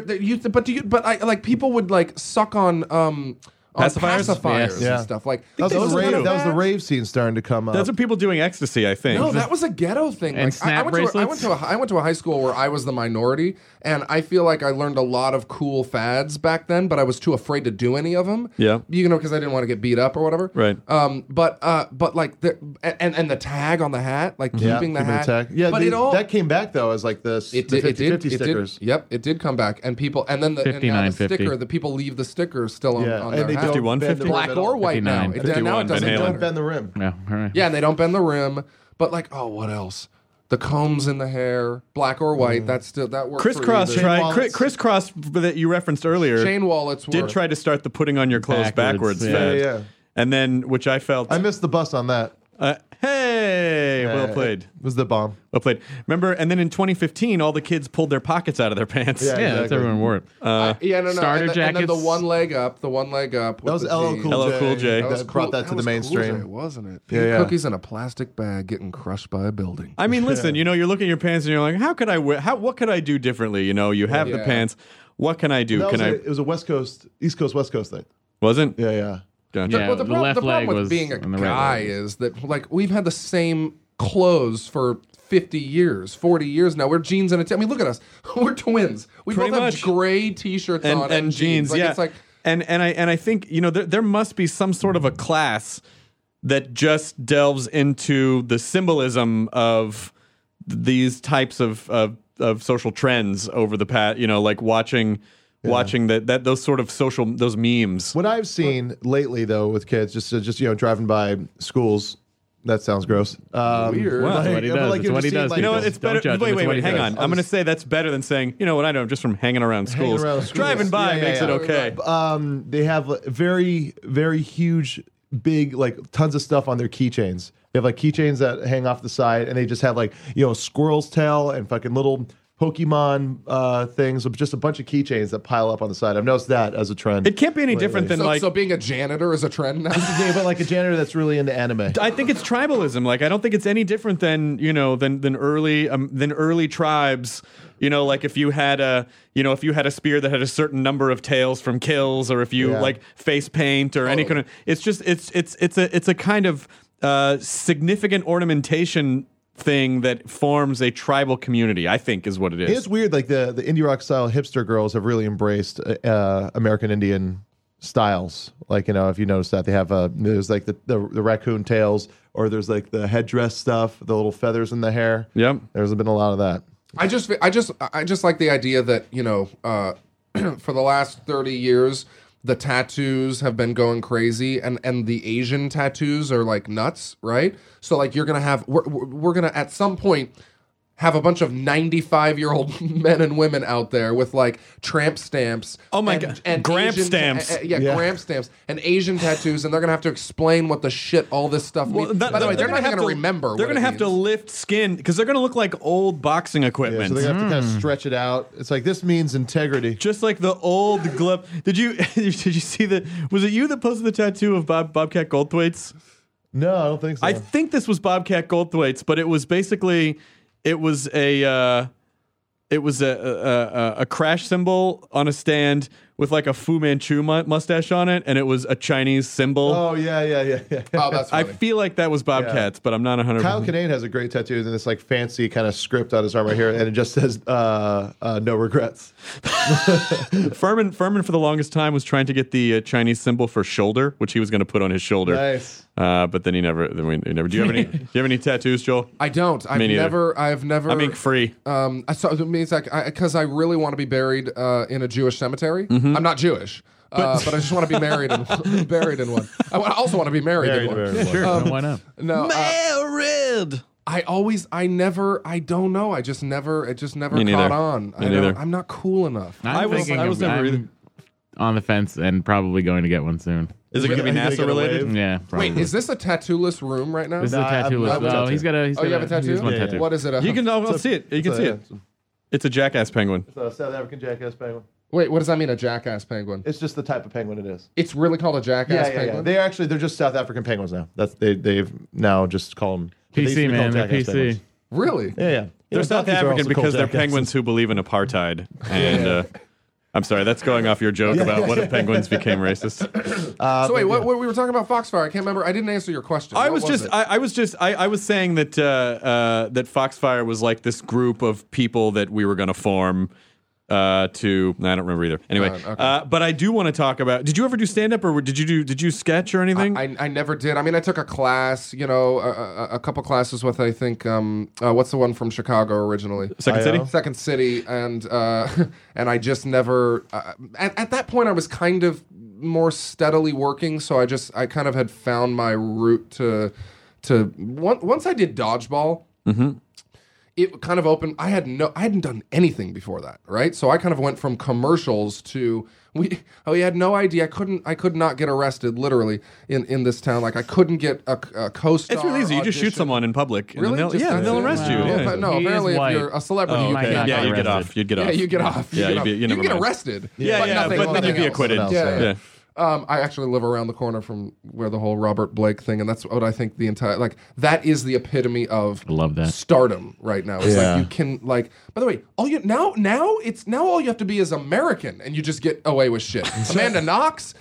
People would like suck on pacifiers Yeah. and stuff. Like That was, those the kind rave, of that was the fads- rave scene starting to come up. That's what people doing ecstasy, I think. No, that was a ghetto thing. And Like, snap I bracelets? went to a high school where I was the minority, and I feel like I learned a lot of cool fads back then, but I was too afraid to do any of them. Yeah. Because I didn't want to get beat up or whatever. Right. But like and the tag on the hat, like keeping the hat. tag. Yeah, but it all that came back though as like the 50 stickers. Yep, it did come back, and people, and then the 59.50. sticker. The people leave the sticker still on, Yeah, on and their they hat. don't 51, bend the 50? Black rim at or all. white now. 59. Now it 51, doesn't Van They Halen. don't matter. bend the rim. Yeah, all right. Yeah, and they don't bend the rim. But like, oh, what else? The combs in the hair, black or white. That works. Crisscross for tried. wallets. Crisscross that you referenced earlier Chain wallets did work. try to start the putting on your clothes Backwards, backwards yeah. fad. Yeah, yeah. And then, which I felt. I missed the bus on that. Hey, well played. It was the bomb. Well played. Remember, and then in 2015, all the kids pulled their pockets out of their pants. Yeah. Yeah, that's Exactly. everyone wore it. Yeah, no. Starter and then the jackets. one leg up. The one leg up. That was with the LL jeans. Cool LL J. Cool J. That, was brought that to the was mainstream. Cool J, wasn't it? Yeah, yeah. Cookies in a plastic bag getting crushed by a building. I mean, listen, you're looking at your pants and you're like, how could I wear? What could I do differently? You have the Yeah. pants. What can I do? That Can was I? it was a West Coast, East Coast, West Coast thing. Wasn't? Yeah, yeah. Gotcha. Yeah. But the the left problem leg with was being a on the right guy leg. is that like we've had the same clothes for 50 years, 40 years now. We're jeans and I mean, look at us. We're twins. We Pretty both have much. gray t-shirts on and jeans. Like, yeah. It's like and I think there must be some sort of a class that just delves into the symbolism of these types of social trends over the past. Like watching that those sort of those memes. What I've seen lately, though, with kids, just driving by schools, That sounds gross. Weird. Wow. That's what he but, does. you're It's what just he seeing, does. like, You know what? people. It's Don't better. judge him. Wait, It's what he hang does. on. I'm going to say that's better than saying, you know what I know, just from hanging around Hanging schools. around schools. Driving by Yeah, makes yeah, it okay. They have very, very huge, big, like tons of stuff on their keychains. They have like keychains that hang off the side, and they just have like, you know, squirrel's tail and fucking little Pokemon things, just a bunch of keychains that pile up on the side. I've noticed that as a trend. It can't be any different than So, like. so being a janitor is a trend now. Yeah, but like a janitor that's really into anime. I think it's tribalism. Like I don't think it's any different than than early tribes. You know, like if you had a spear that had a certain number of tails from kills, or if you Yeah. like face paint or any kind of. It's just it's a kind of significant ornamentation thing that forms a tribal community. I think is what it is. It's weird, like the indie rock style hipster girls have really embraced American Indian styles. Like, you know, if you notice that they have there's like the raccoon tails, or there's like the headdress stuff, the little feathers in the hair. Yep. There's been a lot of that. I just like the idea that, you know, for the last 30 years, the tattoos have been going crazy, and the Asian tattoos are like nuts, right? So like you're gonna have we're gonna at some point have a bunch of 95-year-old men and women out there with like tramp stamps. Oh my God. Gramp Asian stamps. yeah, Gramp stamps and Asian tattoos, and they're gonna have to explain what the shit all this stuff means. By the way, they're not have gonna to remember. They're what gonna it have to means. lift skin because they're gonna look like old boxing Yeah, equipment. so they have to kind of stretch it out. It's like, this means integrity. Just like the old glove. Did you see the? Was it you that posted the tattoo of Bobcat Goldthwait's? No, I don't think so. I think this was Bobcat Goldthwait's, but it was basically it was a crash symbol on a stand with like a Fu Manchu mustache on it, and it was a Chinese symbol. Oh yeah. Oh, that's I funny. feel like that was Bobcat's, but I'm not 100%. Kyle Kinane has a great tattoo and this like fancy kind of script on his arm right here, and it just says no regrets. Furman for the longest time was trying to get the Chinese symbol for shoulder, which he was going to put on his shoulder. Nice. But then he never. Do you have any? Do you have any tattoos, Joel? I don't. Me neither. I've never. I'm ink free. So it means like because I really want to be buried in a Jewish cemetery. Mm-hmm. I'm not Jewish, but I just want to be buried in one. I also want to be married in one. Sure, why not? No, Married. I don't know. It just never Me neither. caught on. Me neither. I'm not cool enough. I was never either. on the fence and probably going to get one soon. Is it going to be Are you gonna NASA get a related? wave? Yeah, probably. Wait, is this a tattoo-less room right now? This is No, a tattoo I list. have a Oh, tattoo. he's got a. He's Oh, you have a tattoo? He has one Yeah, tattoo. yeah. What is it? You can. I'll see it. You can see it. It's a jackass penguin. It's a South African jackass penguin. Wait, what does that mean? A jackass penguin? It's just the type of penguin it is. It's really called a jackass penguin. They're just South African penguins now. They've now just call them they used to PC, be called man. They're jackass PC. penguins. Really? Yeah. They're South donkeys are African also because called they're jackasses. penguins who believe in apartheid. And I'm sorry, that's going off your joke about what if penguins became racist. So wait, what we were talking about Foxfire? I can't remember. I didn't answer your question. I What was just, it? I was saying that that Foxfire was like this group of people that we were going to form. I don't remember either. Anyway, okay. but I do want to talk about. Did you ever do stand up, or did you sketch or anything? I never did. I mean, I took a class, a couple classes with, I think, what's the one from Chicago originally? Second City. Second City, and and I just never. At that point, I was kind of more steadily working, so I kind of had found my route to once I did dodgeball. Mm-hmm. It kind of opened. I hadn't done anything before that, right? So I kind of went from commercials to we had no idea. I could not get arrested literally in this town. Like I couldn't get a co-star. It's really easy. You just shoot audition. someone in public. Really? And Just they'll that's arrest it? you. Wow. Yeah. But no, He is apparently if white. you're a celebrity, Oh, you might okay. not Yeah, get you get arrested. off. You'd get off. Yeah, you get off. Yeah, you you'd get arrested. Yeah, but yeah, nothing- but then nothing you'd be else. acquitted. Something Yeah, else, yeah. Yeah. I actually live around the corner from where the whole Robert Blake thing, and that's what I think the entire that is the epitome of I love that. stardom right now. It's Yeah. like you can by the way, all you have to be is American, and you just get away with shit. Amanda Knox,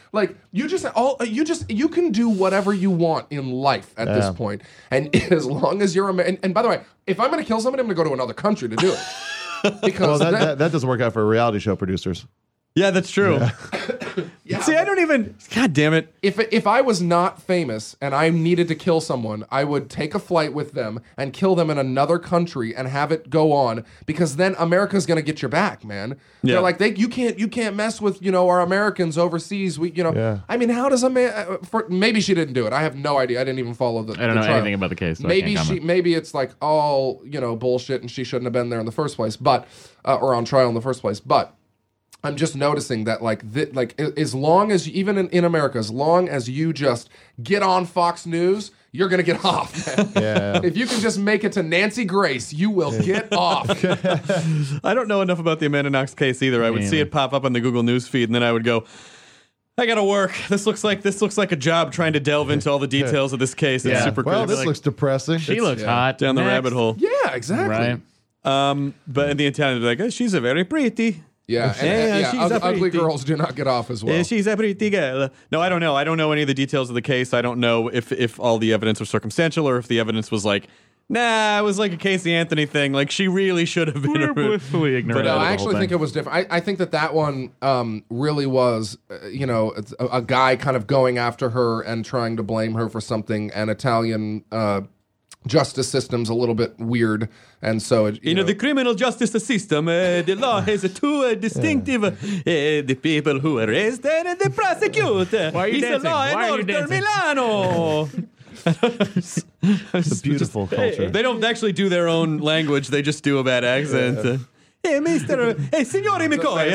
you can do whatever you want in life at this point, and as long as you're and by the way, if I'm going to kill somebody, I'm going to go to another country to do it. Because Well, that doesn't work out for reality show producers. Yeah, that's true. See, I don't even. God damn it. If I was not famous and I needed to kill someone, I would take a flight with them and kill them in another country and have it go on, because then America's gonna get your back, man. Yeah. They're like, you can't mess with our Americans overseas. Yeah. I mean, how does maybe she didn't do it. I have no idea. I didn't even follow the. I don't know trial. anything about the case. So Maybe it's like all bullshit, and she shouldn't have been there in the first place, but or on trial in the first place, but. I'm just noticing that, as long as, even in America, as long as you just get on Fox News, you're going to get off, man. Yeah. If you can just make it to Nancy Grace, you will get off. I don't know enough about the Amanda Knox case either. I would see it pop up on the Google News feed, and then I would go, I gotta work. This looks like a job trying to delve into all the details of this case. It's super Well, cool. this looks depressing. She looks hot. down the Next. rabbit hole. Yeah, exactly. Right. But in the Italian, they're like, she's a very pretty. Yeah, she's a ugly pretty- girls do not get off as well. She's a pretty girl. No, I don't know. I don't know any of the details of the case. I don't know if all the evidence was circumstantial or if the evidence was like, nah, it was like a Casey Anthony thing. Like, she really should have been. We're blissfully ignorant. No, of the I whole actually thing. think it was different. I think that one really was, it's a guy kind of going after her and trying to blame her for something, and Italian justice system's a little bit weird, and so the criminal justice system, the law has two distinctive the people who arrest and the prosecute. Why are you it's dancing? a law Why are you in dancing? Milano. It's a beautiful culture. They don't actually do their own language. They just do a bad accent. Hey, Mister, hey, Signore McCoy.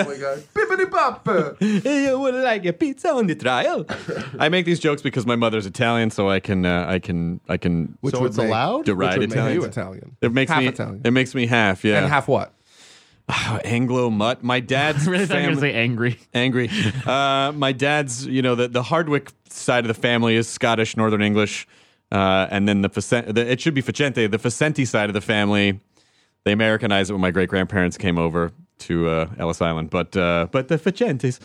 You would like a pizza on the trial? I make these jokes because my mother's Italian, so I can Which So would it's make- allowed? deride which would make you Italian. Italian. It makes half me Italian. It makes me half, yeah. And half what? Anglo mutt. My dad's I really thought you were family. gonna say angry. Angry. My dad's, the Hardwick side of the family is Scottish, Northern English, and then it should be Facente. The Facenti side of the family, they Americanized it when my great grandparents came over to Ellis Island, but the Facentes,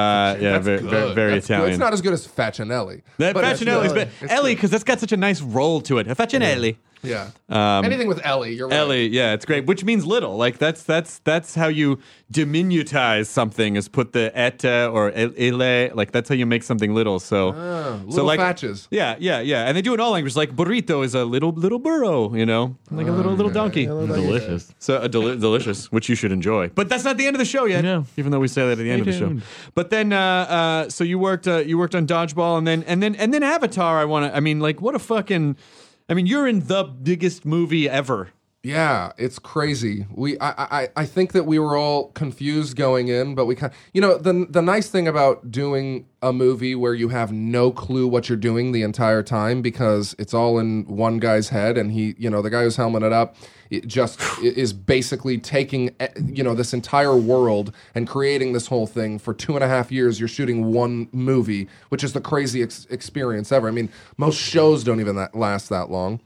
very That's good. Italian. It's not as good as Facinelli. That but it's Facinelli's good. but Ellie, because that's got such a nice roll to it. Facinelli. Yeah. Anything with Ellie, you're right. Ellie, yeah, it's great. Which means little. Like that's how you diminutize something. Is put the eta or ele. Like that's how you make something little. So, little like fatches. Yeah, and they do it in all languages. Like burrito is a little burro. Like a little donkey. Delicious. So delicious, which you should enjoy. But that's not the end of the show yet. No. Even though we say that at the end of the show. tuned. But then, so you worked on Dodgeball, and then Avatar. What a fucking. You're in the biggest movie ever. Yeah, it's crazy. I think that we were all confused going in, but we the nice thing about doing a movie where you have no clue what you're doing the entire time, because it's all in one guy's head, and he, the guy who's helmeted up, it just is basically taking this entire world and creating this whole thing for 2.5 years. You're shooting one movie, which is the craziest experience ever. Most shows don't even last that long,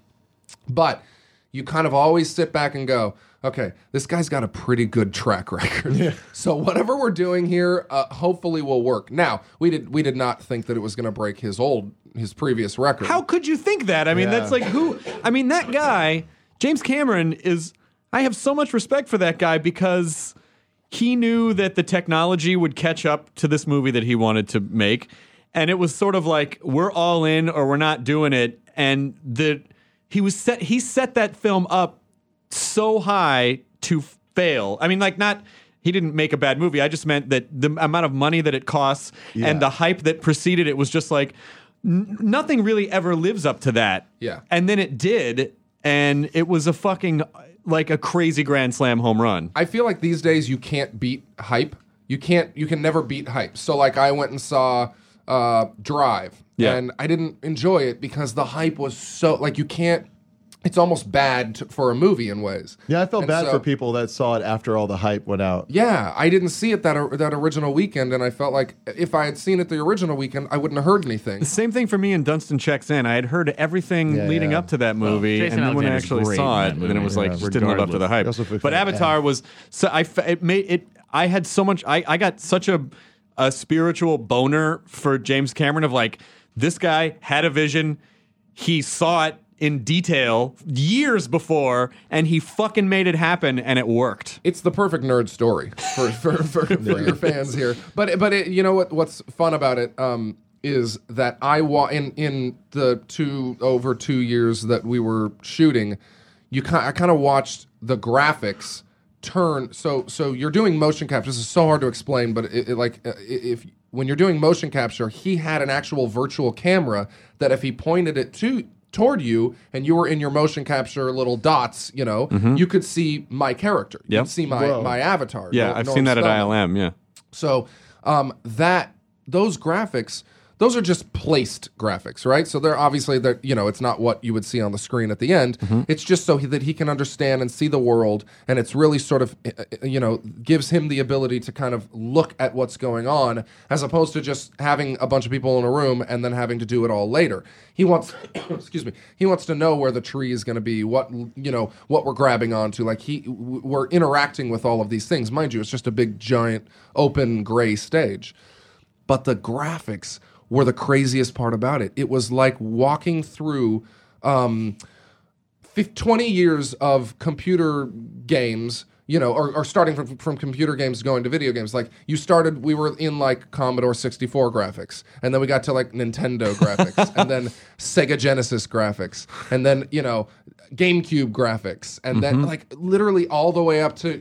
but you kind of always sit back and go, okay, this guy's got a pretty good track record. Yeah. So whatever we're doing here, hopefully will work. Now, we did not think that it was going to break his previous record. How could you think that? That's like who? That guy, James Cameron, is. I have so much respect for that guy because he knew that the technology would catch up to this movie that he wanted to make, and it was sort of like we're all in or we're not doing it, and he set that film up so high to fail. He didn't make a bad movie. I just meant that the amount of money that it costs and the hype that preceded it was just like nothing really ever lives up to that. Yeah. And then it did, and it was a fucking like a crazy grand slam home run. I feel like these days you can't beat hype. You can never beat hype. So like I went and saw Drive, and I didn't enjoy it because the hype was so like you can't. It's almost bad for a movie in ways. Yeah, I felt And bad so- for people that saw it after all the hype went out. Yeah, I didn't see it that original weekend, and I felt like if I had seen it the original weekend, I wouldn't have heard anything. The same thing for me in Dunstan Checks In. I had heard everything leading up to that movie, Jason and then when I Alexander's actually great saw in it, that then it was movie. like just didn't live up to the hype. That's a big But fan. Avatar was so I had so much. I got such a spiritual boner for James Cameron of like this guy had a vision, he saw it. in detail years before, and he fucking made it happen, and it worked. It's the perfect nerd story for your fans here. But it, you know what's fun about it is that in the over 2 years that we were shooting, I kind of watched the graphics turn. So you're doing motion capture. This is so hard to explain, but if when you're doing motion capture, he had an actual virtual camera that if he pointed it toward you and you were in your motion capture little dots, you could see my character. You could see my avatar. Yeah, I've seen that at ILM, yeah. So those graphics, those are just placed graphics, right? So they're obviously it's not what you would see on the screen at the end. It's just so that he can understand and see the world, and it's really sort of gives him the ability to kind of look at what's going on, as opposed to just having a bunch of people in a room and then having to do it all later. He wants, he wants to know where the tree is going to be, what we're grabbing onto. Like we're interacting with all of these things. Mind you, it's just a big giant open gray stage, but the graphics were the craziest part about it. It was like walking through 20 years of computer games, or starting from computer games going to video games. Like we were in like Commodore 64 graphics, and then we got to like Nintendo graphics, and then Sega Genesis graphics, and then, GameCube graphics, and then like literally all the way up to,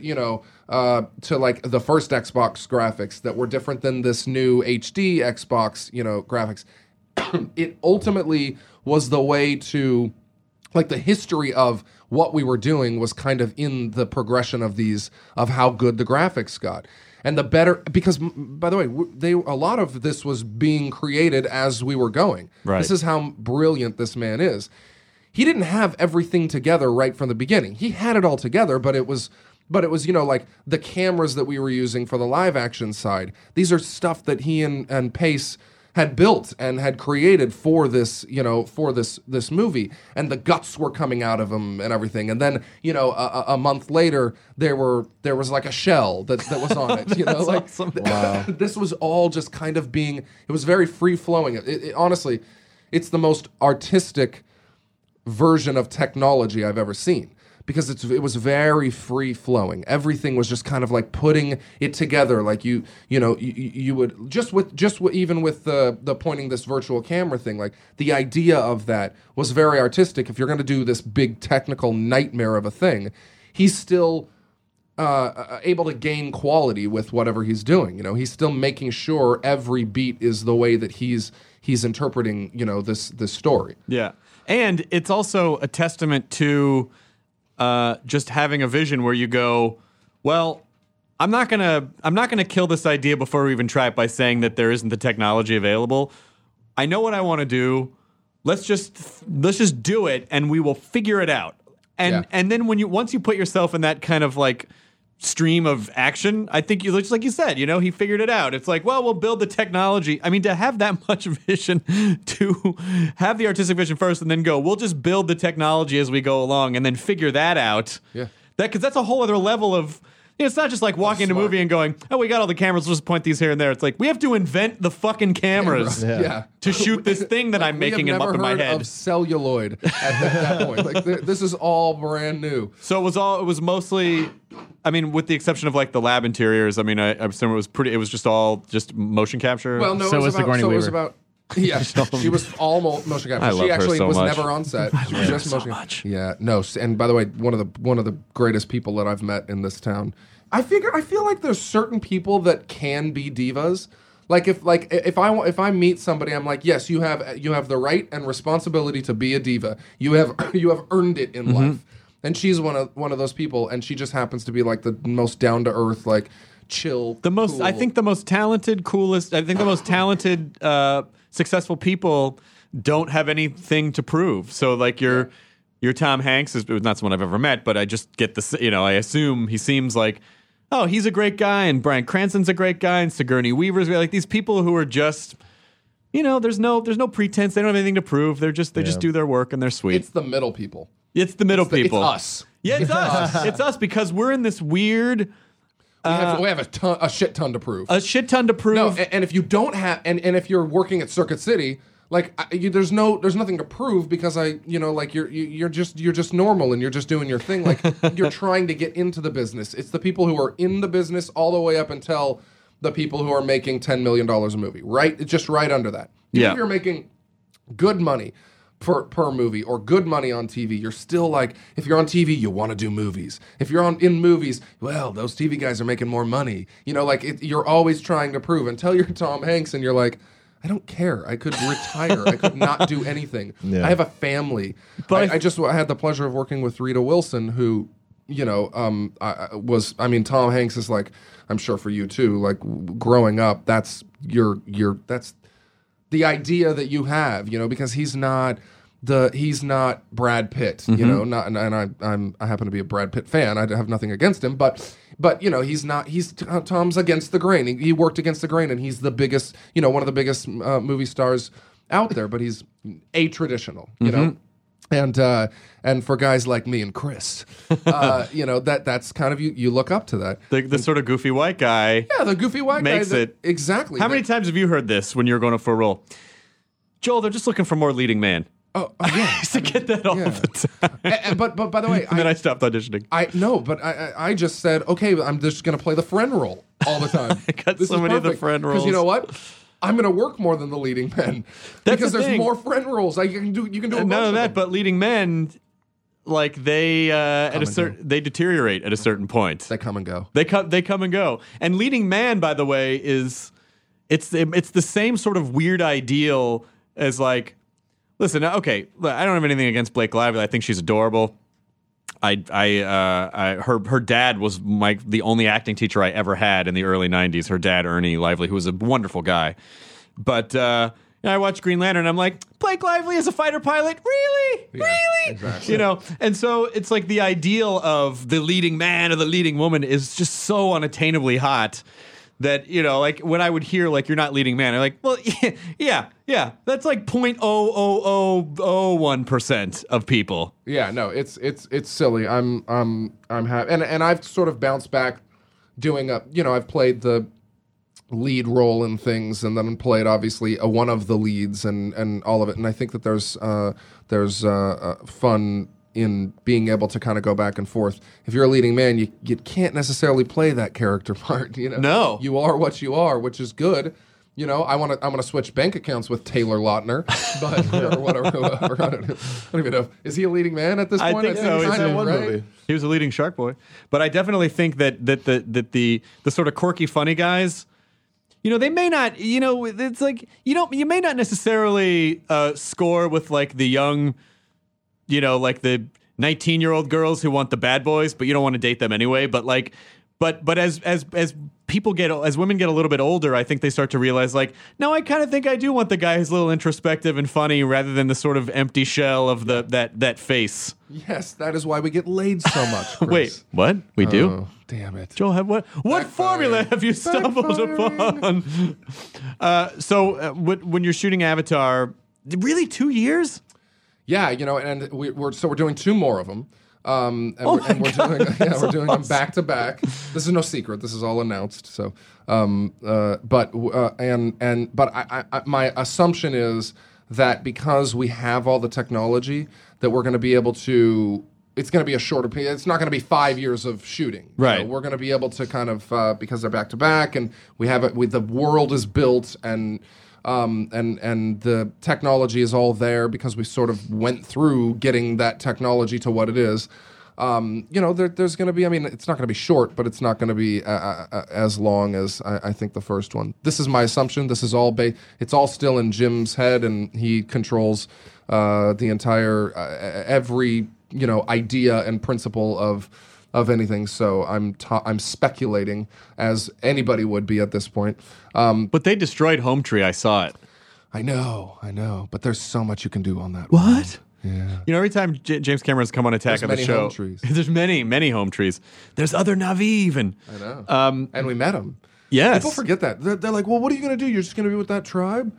to like the first Xbox graphics that were different than this new HD Xbox, graphics. It ultimately was the way to, like, the history of what we were doing was kind of in the progression of how good the graphics got. And the better, because by the way, a lot of this was being created as we were going. Right. This is how brilliant this man is. He didn't have everything together right from the beginning. He had it all together, but it was, like the cameras that we were using for the live action side. These are stuff that he and Pace had built and had created for this, for this movie, and the guts were coming out of him and everything. And then, a month later, there was like a shell that was on it. Awesome. Wow. This was all just kind of it was very free flowing. Honestly, it's the most artistic version of technology I've ever seen, because it was very free flowing. Everything was just kind of like putting it together, like you would even with the pointing this virtual camera thing. Like the idea of that was very artistic. If you're going to do this big technical nightmare of a thing, he's still able to gain quality with whatever he's doing. He's still making sure every beat is the way that he's interpreting this story. Yeah, and it's also a testament to just having a vision where you go, well, I'm not gonna kill this idea before we even try it by saying that there isn't the technology available. I know what I want to do. Let's just do it, and we will figure it out. And then once you put yourself in that kind of like stream of action, I think just like you said, he figured it out. It's like, well, we'll build the technology. I mean, to have that much vision, to have the artistic vision first and then go, we'll just build the technology as we go along and then figure that out. Yeah. Because that's a whole other level of, it's not just like walking into a movie and going, oh, we got all the cameras, we'll just point these here and there. It's like, we have to invent the fucking cameras to shoot this thing that I'm making up in my head. We have never heard of celluloid at that point. Like, this is all brand new. So it was mostly, I mean, with the exception of like the lab interiors, I mean, I assume it was just all motion capture. Well, no, So it was Sigourney Weaver. was about. Yeah, she was all motion capture. I love She her actually so was much. never on set. She was just so motion. much. Yeah, no. And by the way, one of the greatest people that I've met in this town. I feel like there's certain people that can be divas. If I meet somebody, I'm like, yes, you have the right and responsibility to be a diva. You have earned it in life. And she's one of those people, and she just happens to be like the most down to earth, like chill. Cool. I think the most talented, coolest. I think the most talented, successful people don't have anything to prove. So like your Tom Hanks is not someone I've ever met, but I just get this. I assume he seems like, oh, he's a great guy, and Bryan Cranston's a great guy, and Sigourney Weaver's like these people who are just, there's no pretense. They don't have anything to prove. They just do their work and they're sweet. It's the middle people. It's the middle people. It's us. Yeah, it's us. It's us because we're in this weird. We have a shit ton to prove. A shit ton to prove. No, and if you don't have, and if you're working at Circuit City, Like there's nothing to prove because you're just normal and you're just doing your thing. Like you're trying to get into the business. It's the people who are in the business all the way up until the people who are making $10 million a movie, right? It's just right under that. Even if you're making good money per movie or good money on TV, you're still like, if you're on TV, you want to do movies. If you're in movies, well, those TV guys are making more money. You're always trying to prove until you're Tom Hanks and you're like, I don't care. I could retire. I could not do anything. Yeah. I have a family. But I had the pleasure of working with Rita Wilson, who, Tom Hanks is like, I'm sure for you too, like growing up, that's that's the idea that you have, because he's not Brad Pitt, and I happen to be a Brad Pitt fan. I have nothing against him, but Tom's against the grain. He worked against the grain, and he's the biggest, one of the biggest movie stars out there, but he's atraditional, know. And for guys like me and Chris, that's kind of you look up to that. The sort of goofy white guy. Yeah, the goofy white makes guy. it. Exactly. How many times have you heard this when you're going for a role? Joel, they're just looking for more leading man. Oh, yeah. I used to get that all the time. But by the way, and then I stopped auditioning. I just said, okay, I'm just going to play the friend role all the time. I got so many of the friend roles. Because you know what? I'm going to work more than the leading men because there's more friend roles. You can do. None of that, but leading men, like they they deteriorate at a certain point. They come and go. They come and go. And leading man, by the way, it's the same sort of weird ideal as like, listen, okay, I don't have anything against Blake Lively. I think she's adorable. Her dad was the only acting teacher I ever had in the early 90s. Her dad, Ernie Lively, who was a wonderful guy. But I watched Green Lantern and I'm like, Blake Lively is a fighter pilot? Really? Yeah, really? Exactly. And so it's like the ideal of the leading man or the leading woman is just so unattainably hot that, like when I would hear like you're not leading man, I'm like, well, yeah, that's like 0.00001% of people. Yeah, no, it's silly. I'm happy, and I've sort of bounced back doing I've played the lead role in things, and then played obviously one of the leads and all of it, and I think that there's fun in being able to kind of go back and forth. If you're a leading man, you can't necessarily play that character part. No, you are what you are, which is good. I'm gonna switch bank accounts with Taylor Lautner, but or whatever. I don't even know. Is he a leading man at this point? I think so. He's in one right? movie. He was a leading Shark Boy, but I definitely think that the sort of quirky, funny guys. They may not. It's like you may not necessarily score with like the young. Like the 19-year-old girls who want the bad boys, but you don't want to date them anyway. But like, but as women get a little bit older, I think they start to realize like, no, I kind of think I do want the guy who's a little introspective and funny rather than the sort of empty shell of that face. Yes, that is why we get laid so much. Chris. Wait, what? We do? Oh, damn it. Joel, what formula have you stumbled upon? When you're shooting Avatar, really 2 years? Yeah, and we're doing 2 more of them. We're doing them back to back. This is no secret. This is all announced. So, but my assumption is that because we have all the technology, that we're going to be able to. It's going to be a shorter period. It's not going to be 5 years of shooting. Right. We're going to be able to kind of because they're back to back, and we have it. The world is built and the technology is all there because we sort of went through getting that technology to what it is. There's going to be, it's not going to be short, but it's not going to be as long as I think the first one. This is my assumption. This is all it's all still in Jim's head, and he controls the entire every idea and principle of anything. So I'm speculating, as anybody would be at this point. But they destroyed Home Tree. I saw it. I know. But there's so much you can do on that. What? World. Yeah. Every time James Cameron's come on Attack There's on the show, home trees. there's many home trees. There's other Na'vi even. I know. And we met him. Yes. People forget that. They're like, well, what are you going to do? You're just going to be with that tribe?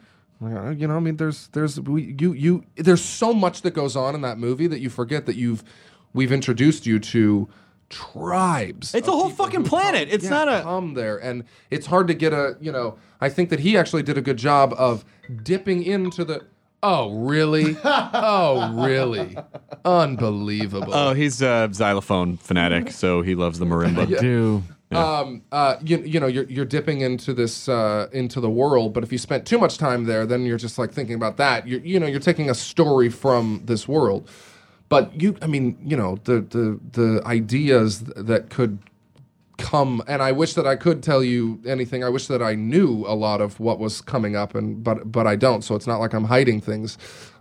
There's so much that goes on in that movie that you forget that we've introduced you to tribes. It's a whole fucking planet. It's not a come there, and it's hard to get I think that he actually did a good job of dipping into the. Oh, really? Oh, really? Unbelievable. Oh, he's a xylophone fanatic, so he loves the marimba. Do You know, you're dipping into this into the world, but if you spent too much time there, then you're just like thinking about that. You're taking a story from this world. But I mean, you know, the ideas that could come, and I wish that I could tell you anything. I wish that I knew a lot of what was coming up, but I don't. So it's not like I'm hiding things.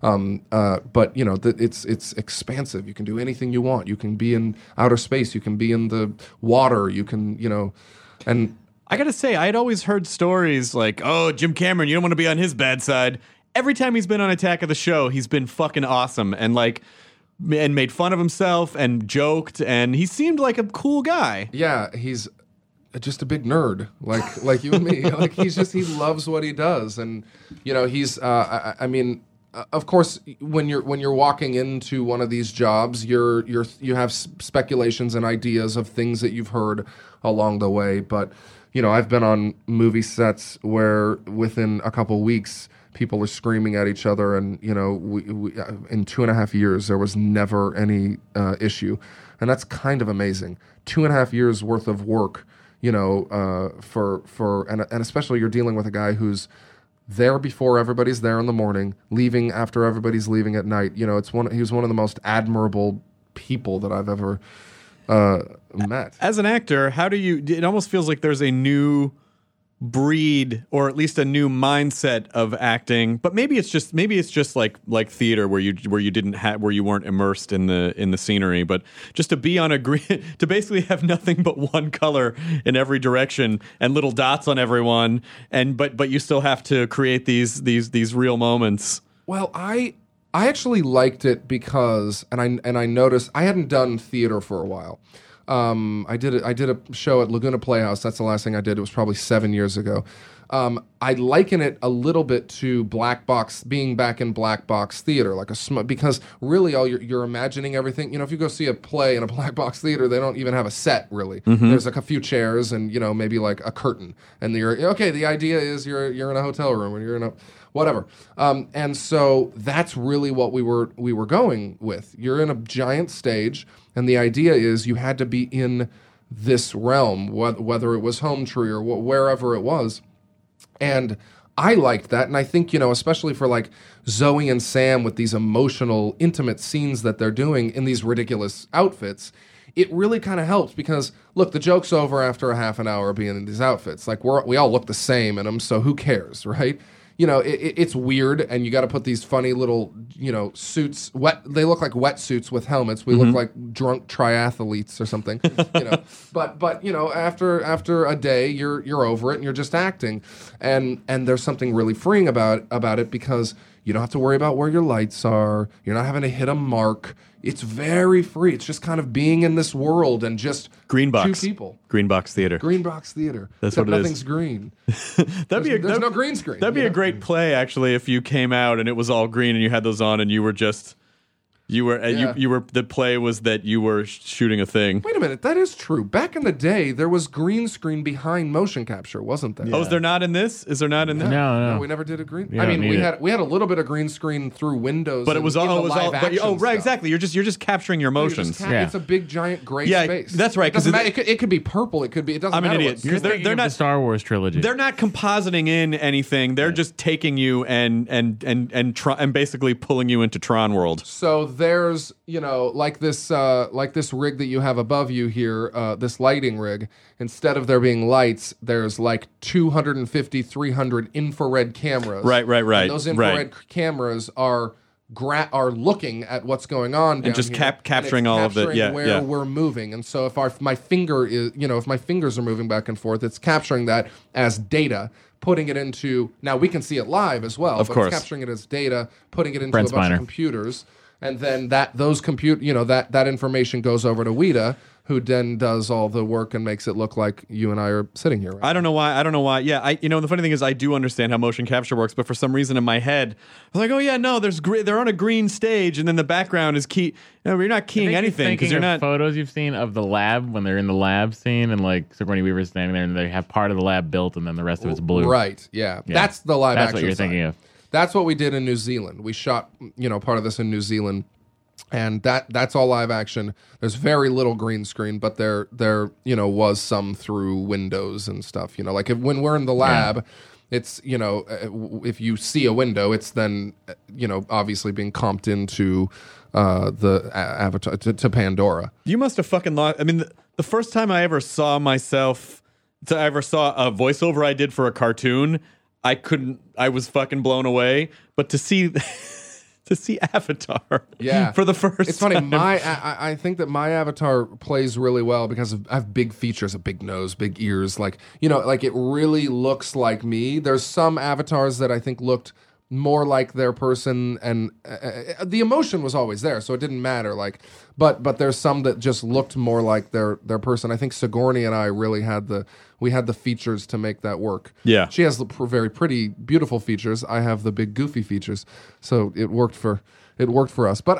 But you know, it's expansive. You can do anything you want. You can be in outer space. You can be in the water. You can, you know, and I gotta say, I had always heard stories like, oh, Jim Cameron, you don't want to be on his bad side. Every time he's been on Attack of the Show, he's been fucking awesome and made fun of himself and joked, and he seemed like a cool guy. yeah, he's just a big nerd, like you and me. Like he loves what he does, and you know, he's. I mean, of course, when you're walking into one of these jobs, you have speculations and ideas of things that you've heard along the way. But you know, I've been on movie sets where within a couple weeks, people are screaming at each other, and you know, we in 2.5 years there was never any issue, and that's kind of amazing. 2.5 years worth of work, you know, and especially you're dealing with a guy who's there before everybody's there in the morning, leaving after everybody's leaving at night. You know, he was one of the most admirable people that I've ever met. As an actor, how do you? It almost feels like there's a new breed, or at least a new mindset of acting, but maybe it's just like theater where you weren't immersed in the scenery, but just to be on a green, to basically have nothing but one color in every direction and little dots on everyone, and but you still have to create these real moments. Well, I actually liked it because, and I noticed I hadn't done theater for a while. I did a show at Laguna Playhouse. That's the last thing I did. It was probably 7 years ago. I liken it a little bit to being back in black box theater, because really all you're imagining everything. You know, if you go see a play in a black box theater, they don't even have a set really. Mm-hmm. There's like a few chairs and, you know, maybe like a curtain, and the idea is you're in a hotel room, or you're in a whatever. And so that's really what we were going with. You're in a giant stage, and the idea is you had to be in this realm, whether it was Home Tree or wherever it was. And I liked that, and I think, you know, especially for like Zoe and Sam with these emotional, intimate scenes that they're doing in these ridiculous outfits, it really kind of helps because, look, the joke's over after a half an hour being in these outfits. Like, we all look the same in them, so who cares, right? You know, it's weird, and you got to put these funny little, you know, suits. They look like wetsuits with helmets. We look like drunk triathletes or something. You know, but you know, after a day, you're over it, and you're just acting, and there's something really freeing about it because you don't have to worry about where your lights are. You're not having to hit a mark. It's very free. It's just kind of being in this world and just Green box. 2 people. Green box theater. Green box theater. That's Except what it is. nothing's green. There's no green screen. That'd be a great play, actually, if you came out and it was all green and you had those on and you were just... the play was that you were shooting a thing. Wait a minute, that is true. Back in the day, there was green screen behind motion capture, wasn't there? Yeah. Oh, is there not in this? Is there not in this? No. We never did a green. I mean, we had a little bit of green screen through Windows, but it was all right, stuff. Exactly. You're just capturing your emotions. It's a big giant gray space. That's right. Because it could be purple. It could be. It doesn't I'm matter. an idiot. You're they're not the Star Wars trilogy. They're not compositing in anything. They're just taking you and basically pulling you into Tron world. So there's, you know, like this rig that you have above you here, this lighting rig. Instead of there being lights, there's like 250, 300 infrared cameras. Right. And those infrared cameras are looking at what's going on down and just here, capturing and all of it. Where we're moving. And so if my fingers are moving back and forth, it's capturing that as data, putting it into, now we can see it live as well, of course. It's capturing it as data, putting it into a bunch of computers. And then that information goes over to Weta, who then does all the work and makes it look like you and I are sitting here. Right? I don't know why. Yeah, the funny thing is, I do understand how motion capture works, but for some reason in my head, I was like, oh yeah, no, they're on a green stage, and then the background is key. No, you're not keying anything because you're not. Photos you've seen of the lab when they're in the lab scene, and like Sigourney Weaver's standing there, and they have part of the lab built, and then the rest of it's blue. Right. Yeah. That's the live. That's what you're thinking of. That's what we did in New Zealand. We shot, part of this in New Zealand. And that's all live action. There's very little green screen, but there was some through windows and stuff. Like when we're in the lab, it's if you see a window, it's then obviously being comped into the avatar to Pandora. You must have fucking lost. I mean, the first time I ever saw myself, I ever saw a voiceover I did for a cartoon, I was fucking blown away. But to see. To see Avatar, for the first. It's funny. time. I think that my avatar plays really well because I have big features, a big nose, big ears. Like it really looks like me. There's some avatars that I think looked more like their person, and the emotion was always there, so it didn't matter. But there's some that just looked more like their person. I think Sigourney and I really had the features to make that work. Yeah. She has the very pretty, beautiful features. I have the big goofy features, so it worked for us. But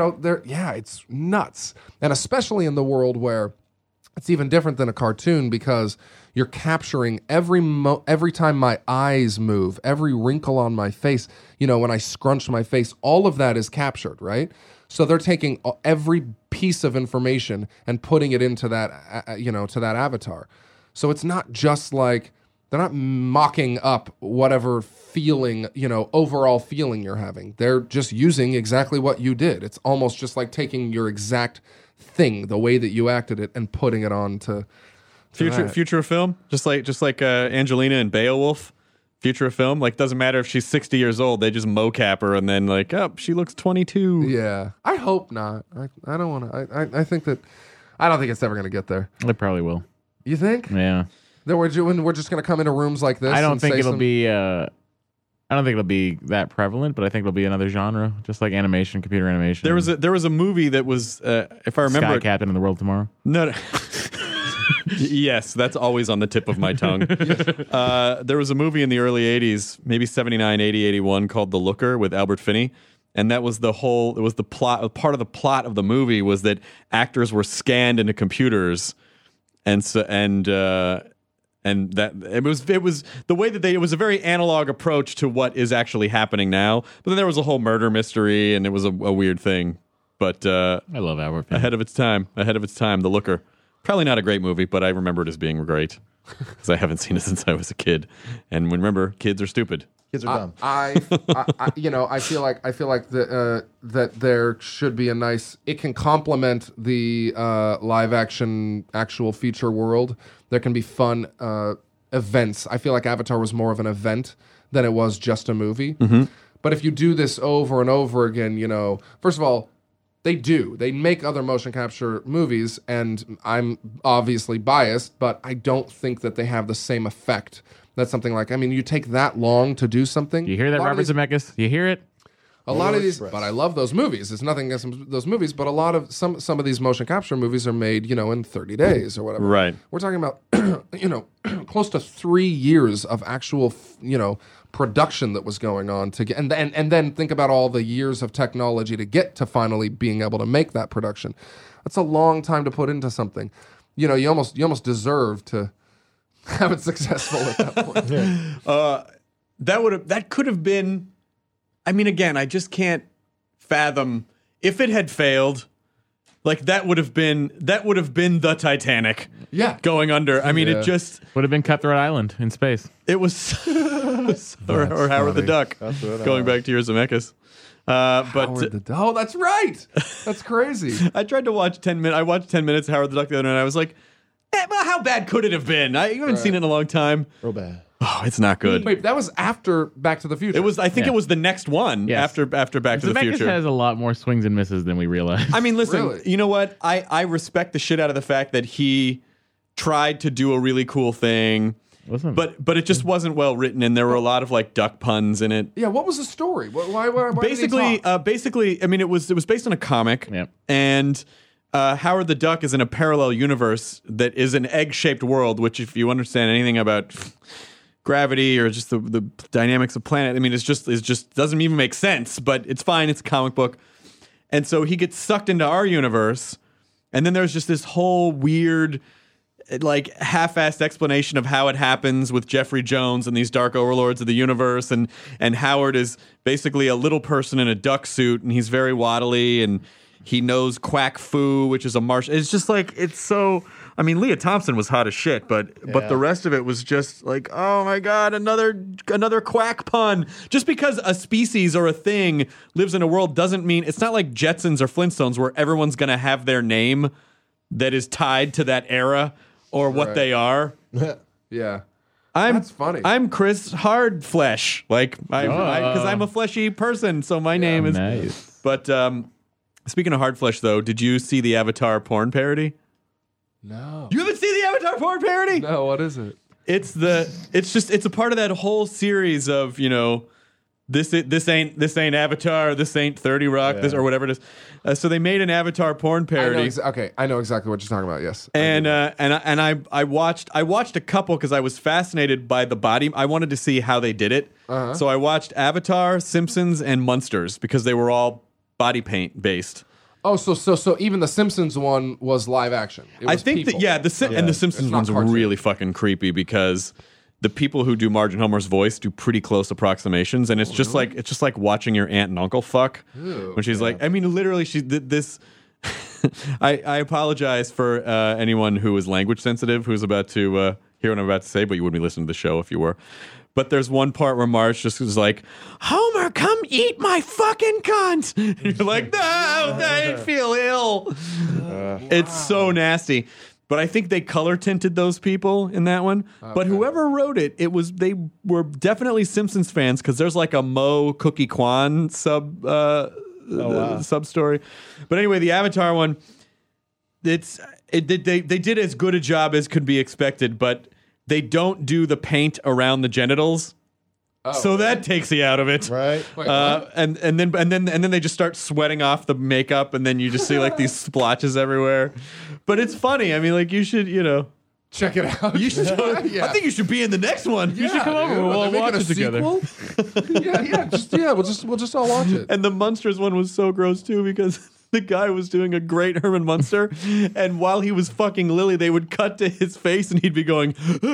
it's nuts, and especially in the world where it's even different than a cartoon because you're capturing every time my eyes move, every wrinkle on my face. When I scrunch my face, all of that is captured, right? So they're taking every piece of information and putting it into that, to that avatar. So it's not just like they're not mocking up whatever feeling, overall feeling you're having. They're just using exactly what you did. It's almost just like taking your exact thing, the way that you acted it, and putting it on to future of film, just like Angelina and Beowulf. Future of film, like doesn't matter if she's 60 years old, they just mocap her and then like, she looks 22. Yeah, I hope not. I don't want to. I think that I don't think it's ever going to get there. They probably will. You think? Yeah. That we're just going to come into rooms like this. I don't think it'll be. I don't think it'll be that prevalent, but I think it'll be another genre, just like animation, computer animation. There was a movie that was, if I remember, Sky Captain in the World Tomorrow. No. Yes, that's always on the tip of my tongue. There was a movie in the early 80s, maybe 79, 80, 81, called The Looker with Albert Finney. And that was the plot. Part of the plot of the movie was that actors were scanned into computers. And that it was the way that it was a very analog approach to what is actually happening now. But then there was a whole murder mystery, and it was a weird thing. But I love Albert Finney. Ahead of its time. The Looker. Probably not a great movie, but I remember it as being great because I haven't seen it since I was a kid. And remember, kids are stupid. Kids are dumb. I feel like that there should be a nice. It can complement the live action actual feature world. There can be fun events. I feel like Avatar was more of an event than it was just a movie. Mm-hmm. But if you do this over and over again, first of all, they make other motion capture movies, and I'm obviously biased, but I don't think that they have the same effect. That's something like, you take that long to do something. You hear that, Robert Zemeckis? You hear it? A lot of these, but I love those movies. It's nothing against those movies, but a lot of some of these motion capture movies are made, in 30 days or whatever. Right. We're talking about, close to 3 years of actual, production that was going on to get, and then think about all the years of technology to get to finally being able to make that production. That's a long time to put into something. You almost deserve to have it successful at that point. That could have been. Again, I just can't fathom if it had failed. Like that would have been the Titanic. Yeah, going under. It just would have been Cutthroat Island in space. It was, or Howard the Duck. Going back to your Zemeckis. Oh, that's right. That's crazy. I tried to watch 10 minutes. I watched 10 minutes of Howard the Duck the other night. And I was like, well, how bad could it have been? You haven't seen it in a long time. Real bad. Oh, it's not good. Wait, that was after Back to the Future. It was. I think it was the next one after Back to the Future. Zemeckis has a lot more swings and misses than we realize. Listen. Really? You know what? I respect the shit out of the fact that he tried to do a really cool thing, but it just wasn't well written, and there were a lot of like duck puns in it. Yeah. What was the story? Why basically, it was based on a comic, and. Howard the Duck is in a parallel universe that is an egg-shaped world, which if you understand anything about gravity or just the dynamics of planet, it just doesn't even make sense, but it's fine. It's a comic book. And so he gets sucked into our universe, and then there's just this whole weird like half-assed explanation of how it happens with Jeffrey Jones and these dark overlords of the universe, and Howard is basically a little person in a duck suit, and he's very waddly, and he knows Quack Fu, which is a Martian. It's just like, it's so. I mean, Leah Thompson was hot as shit, but the rest of it was just like, oh my god, another quack pun. Just because a species or a thing lives in a world doesn't mean it's not like Jetsons or Flintstones where everyone's gonna have their name that is tied to that era or what they are. Yeah. That's funny. I'm Chris Hardflesh, because I'm a fleshy person, so my name is. Nice. But speaking of Hardflesh, though, did you see the Avatar porn parody? No. You haven't seen the Avatar porn parody? No, what is it? It's a part of that whole series of, this ain't Avatar, this ain't 30 Rock, this or whatever it is. So they made an Avatar porn parody. I know exactly what you're talking about. Yes. And I watched a couple because I was fascinated by the body. I wanted to see how they did it. So I watched Avatar, Simpsons, and Munsters because they were all body paint based. Oh, so even the Simpsons one was live action. It was I think people. and the Simpsons It's not one's cartoon. really fucking creepy because the people who do Marge and Homer's voice do pretty close approximations, and it's just like watching your aunt and uncle fuck when she's like, I mean, literally, this. I apologize for anyone who is language sensitive who's about to hear what I'm about to say, but you wouldn't be listening to the show if you were. But there's one part where Marge just is like, Homer, come eat my fucking cunt. And you're like, no, I feel ill. It's so nasty. But I think they color tinted those people in that one. Okay. But whoever wrote it, they were definitely Simpsons fans because there's like a Mo Cookie Kwan sub story. But anyway, the Avatar one, they did as good a job as could be expected, but they don't do the paint around the genitals. So that takes you out of it, Right. Wait, and then they just start sweating off the makeup, and then you just see like these splotches everywhere. But it's funny. I mean, like you should, check it out. you should. Yeah. I think you should be in the next one. You should come over. We'll watch it together. We'll just all watch it. And the Munsters one was so gross too because the guy was doing a great Herman Munster, and while he was fucking Lily, they would cut to his face, and he'd be going.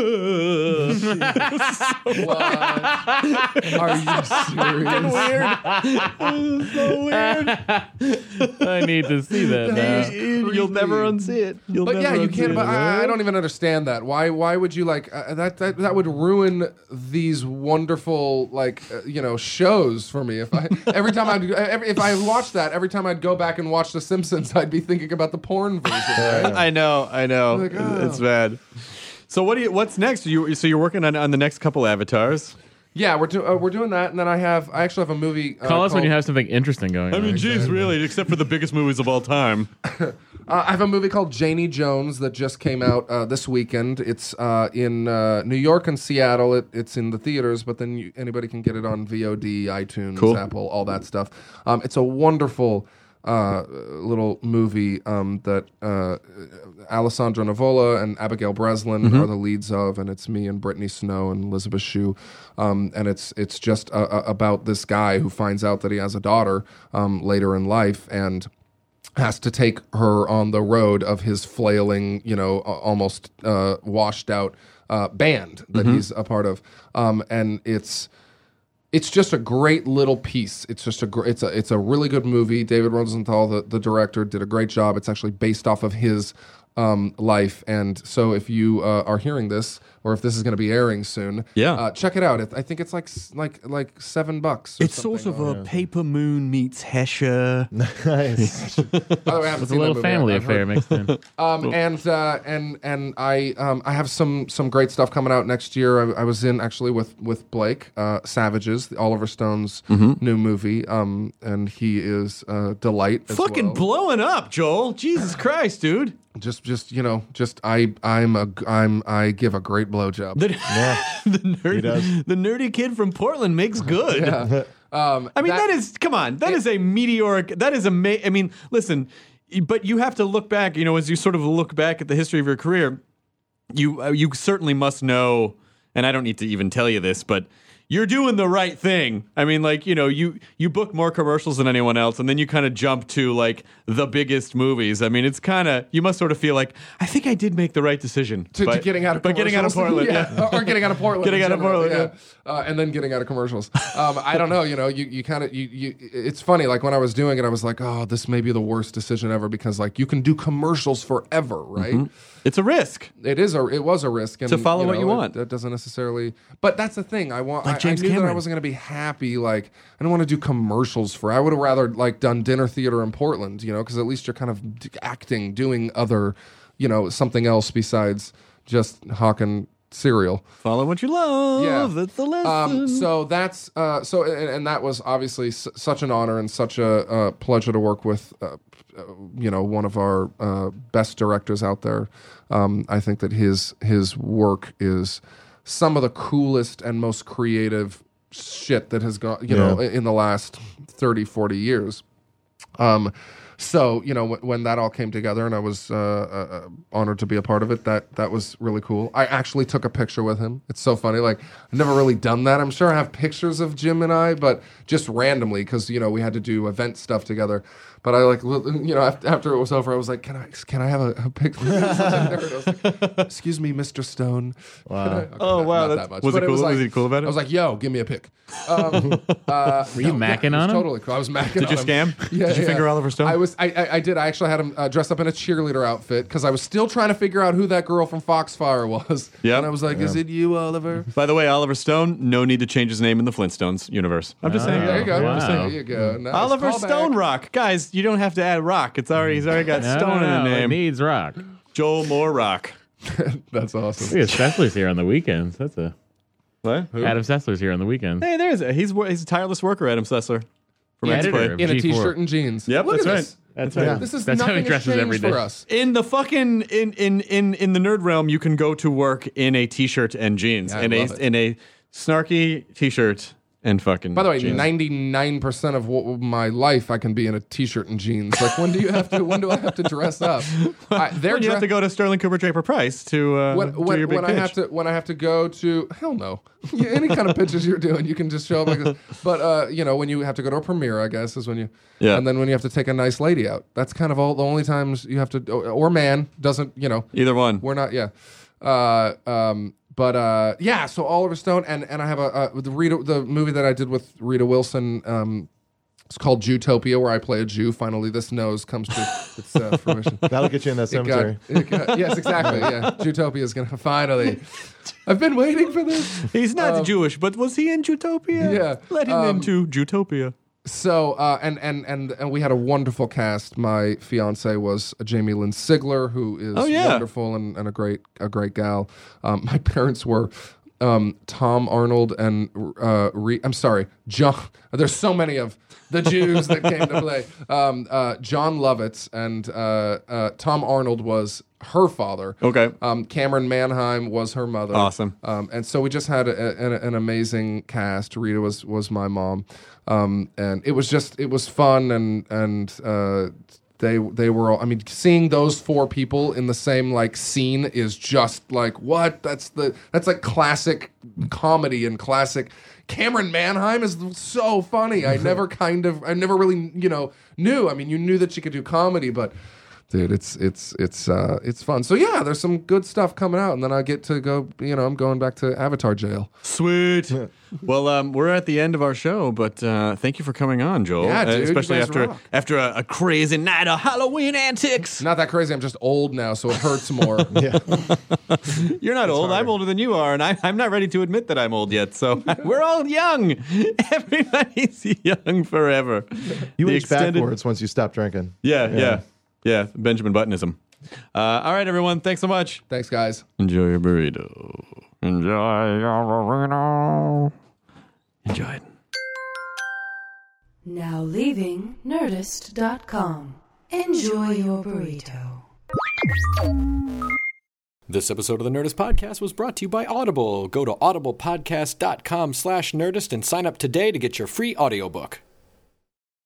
What? Are you serious? Weird. It was so weird. I need to see that now. You'll never unsee it. But yeah, you can't. But I don't even understand that. Why would you like that would ruin these wonderful shows for me. If I watched that, every time I'd go back and watch The Simpsons, I'd be thinking about the porn version. Right? I know. Like, oh. It's bad. So what's next? You're working on the next couple avatars. Yeah, we're doing that, and then I actually have a movie. Call us when you have something interesting going on. I mean, geez, really, except for the biggest movies of all time. I have a movie called Janie Jones that just came out this weekend. It's in New York and Seattle. It's in the theaters, but then anybody can get it on VOD, iTunes, Apple, all that stuff. It's a wonderful little movie that Alessandra Nivola and Abigail Breslin are the leads of, and it's me and Brittany Snow and Elizabeth Shue, and it's just about this guy who finds out that he has a daughter later in life and has to take her on the road of his flailing, almost washed out band that he's a part of, and it's just a great little piece. It's just it's a really good movie. David Rosenthal, the director, did a great job. It's actually based off of his life, and so if you are hearing this, or if this is going to be airing soon, check it out. I think it's like $7. It's sort of a Paper Moon meets Hesher. Nice. By the way, I haven't It's a seen that little movie family yet. I've affair heard. mixed in. And I have some great stuff coming out next year. I was in actually with Blake Savages, Oliver Stone's new movie, and he is a delight. As Fucking well. blowing up, Joel. Jesus Christ, dude. I give a great blowjob. The nerdy kid from Portland makes good. I mean, that is a meteoric. That is I mean, listen, but you have to look back. As you sort of look back at the history of your career, you certainly must know. And I don't need to even tell you this, but you're doing the right thing. I mean, like, you book more commercials than anyone else, and then you kind of jump to like the biggest movies. I mean, it's kind of, you must sort of feel like, I think I did make the right decision. To getting out of commercials. getting out of Portland, yeah. Or getting out of Portland. Getting out of Portland, and then getting out of commercials. I don't know, you kind of, it's funny, like when I was doing it, I was like, oh, this may be the worst decision ever, because like you can do commercials forever, right? Mm-hmm. It's a risk. It was a risk. And, to follow what you want. That doesn't necessarily, but that's the thing. I James knew that I Cameron. wasn't going to be happy. Like, I don't want to do commercials I would have rather like done dinner theater in Portland, because at least you're kind of acting, doing other, something else besides just hawking cereal. Follow what you love. Yeah. That's the lesson. So that's and that was obviously such an honor and such a pleasure to work with. One of our best directors out there. I think that his work is some of the coolest and most creative shit that has gone, in the last 30, 40 years. So, when that all came together and I was honored to be a part of it, that was really cool. I actually took a picture with him. It's so funny. Like, I've never really done that. I'm sure I have pictures of Jim and I, but just randomly because, we had to do event stuff together. But I after it was over, I was like, can I have a picture? I was like, excuse me, Mr. Stone. Wow. Not that much. Was But it cool? was Was he cool about it? I was like, yo, give me a pic. Were you macking on him? Totally cool. I was macking Did on you him. scam? Yeah, Did you finger Oliver Stone? I did. I actually had him dressed up in a cheerleader outfit because I was still trying to figure out who that girl from Foxfire was. Yep. And I was like, is it you, Oliver? By the way, Oliver Stone, no need to change his name in the Flintstones universe. I'm just saying. There you go. Wow. There you go. Nice. Oliver Callback. Stone Rock. Guys, you don't have to add rock. He's already got No, Stone in the It name. needs rock. Joel Moore Rock. That's awesome. Look at Sessler's here on the weekends. That's What? Adam Sessler's here on the weekends. Hey, there's a, he's a tireless worker, Adam Sessler. From Yeah, X-Play. editor. In a G4. t-shirt and jeans. Yep, Look that's at right. this. That's right. This is That's how he nothing has dresses every changed day. for us. In the fucking in the nerd realm, you can go to work in a t-shirt and jeans. Yeah, I in love it. a snarky t-shirt and fucking. By the way, jeans. 99% of my life I can be in a t-shirt and jeans. Like, when do I have to dress up? When you have to go to Sterling Cooper Draper Price to do your big pitch. when I have to go to, hell no. Yeah, any kind of pitches you're doing, you can just show up like this. But when you have to go to a premiere, I guess is when you. Yeah. And then when you have to take a nice lady out, that's kind of the only times you have to, or man doesn't, Either one. We're not, yeah. So Oliver Stone and I have the movie that I did with Rita Wilson. It's called Jewtopia, where I play a Jew. Finally, this nose comes to its fruition. That'll get you in that cemetery. Yes, exactly. Yeah, Jewtopia is gonna finally. I've been waiting for this. He's not Jewish, but was he in Jewtopia? Yeah. Let him into Jewtopia. So and we had a wonderful cast. My fiance was Jamie Lynn Sigler, who is wonderful and a great gal. My parents were Tom Arnold and I'm sorry, John. There's so many of the Jews that came to play. John Lovitz and Tom Arnold was her father. Okay. Cameron Manheim was her mother. Awesome. And so we just had an amazing cast. Rita was my mom. And it was fun and they were all, I mean, seeing those four people in the same like scene is just like, what? That's like classic comedy and classic. Cameron Manheim is so funny. I never really, knew. I mean, you knew that she could do comedy, but dude, it's fun. So yeah, there's some good stuff coming out, and then I get to go. I'm going back to Avatar jail. Sweet. Well, we're at the end of our show, but thank you for coming on, Joel. Yeah, dude, especially you guys rock. after a crazy night of Halloween antics. Not that crazy. I'm just old now, so it hurts more. You're not old. harder. I'm older than you are, and I'm not ready to admit that I'm old yet. So we're all young. Everybody's young forever. You The age extended- backwards once you stop drinking. Yeah. Benjamin Buttonism. All right, everyone. Thanks so much. Thanks, guys. Enjoy your burrito. Enjoy your burrito. Enjoy it. Now leaving Nerdist.com. Enjoy your burrito. This episode of the Nerdist Podcast was brought to you by Audible. Go to audiblepodcast.com/Nerdist and sign up today to get your free audiobook.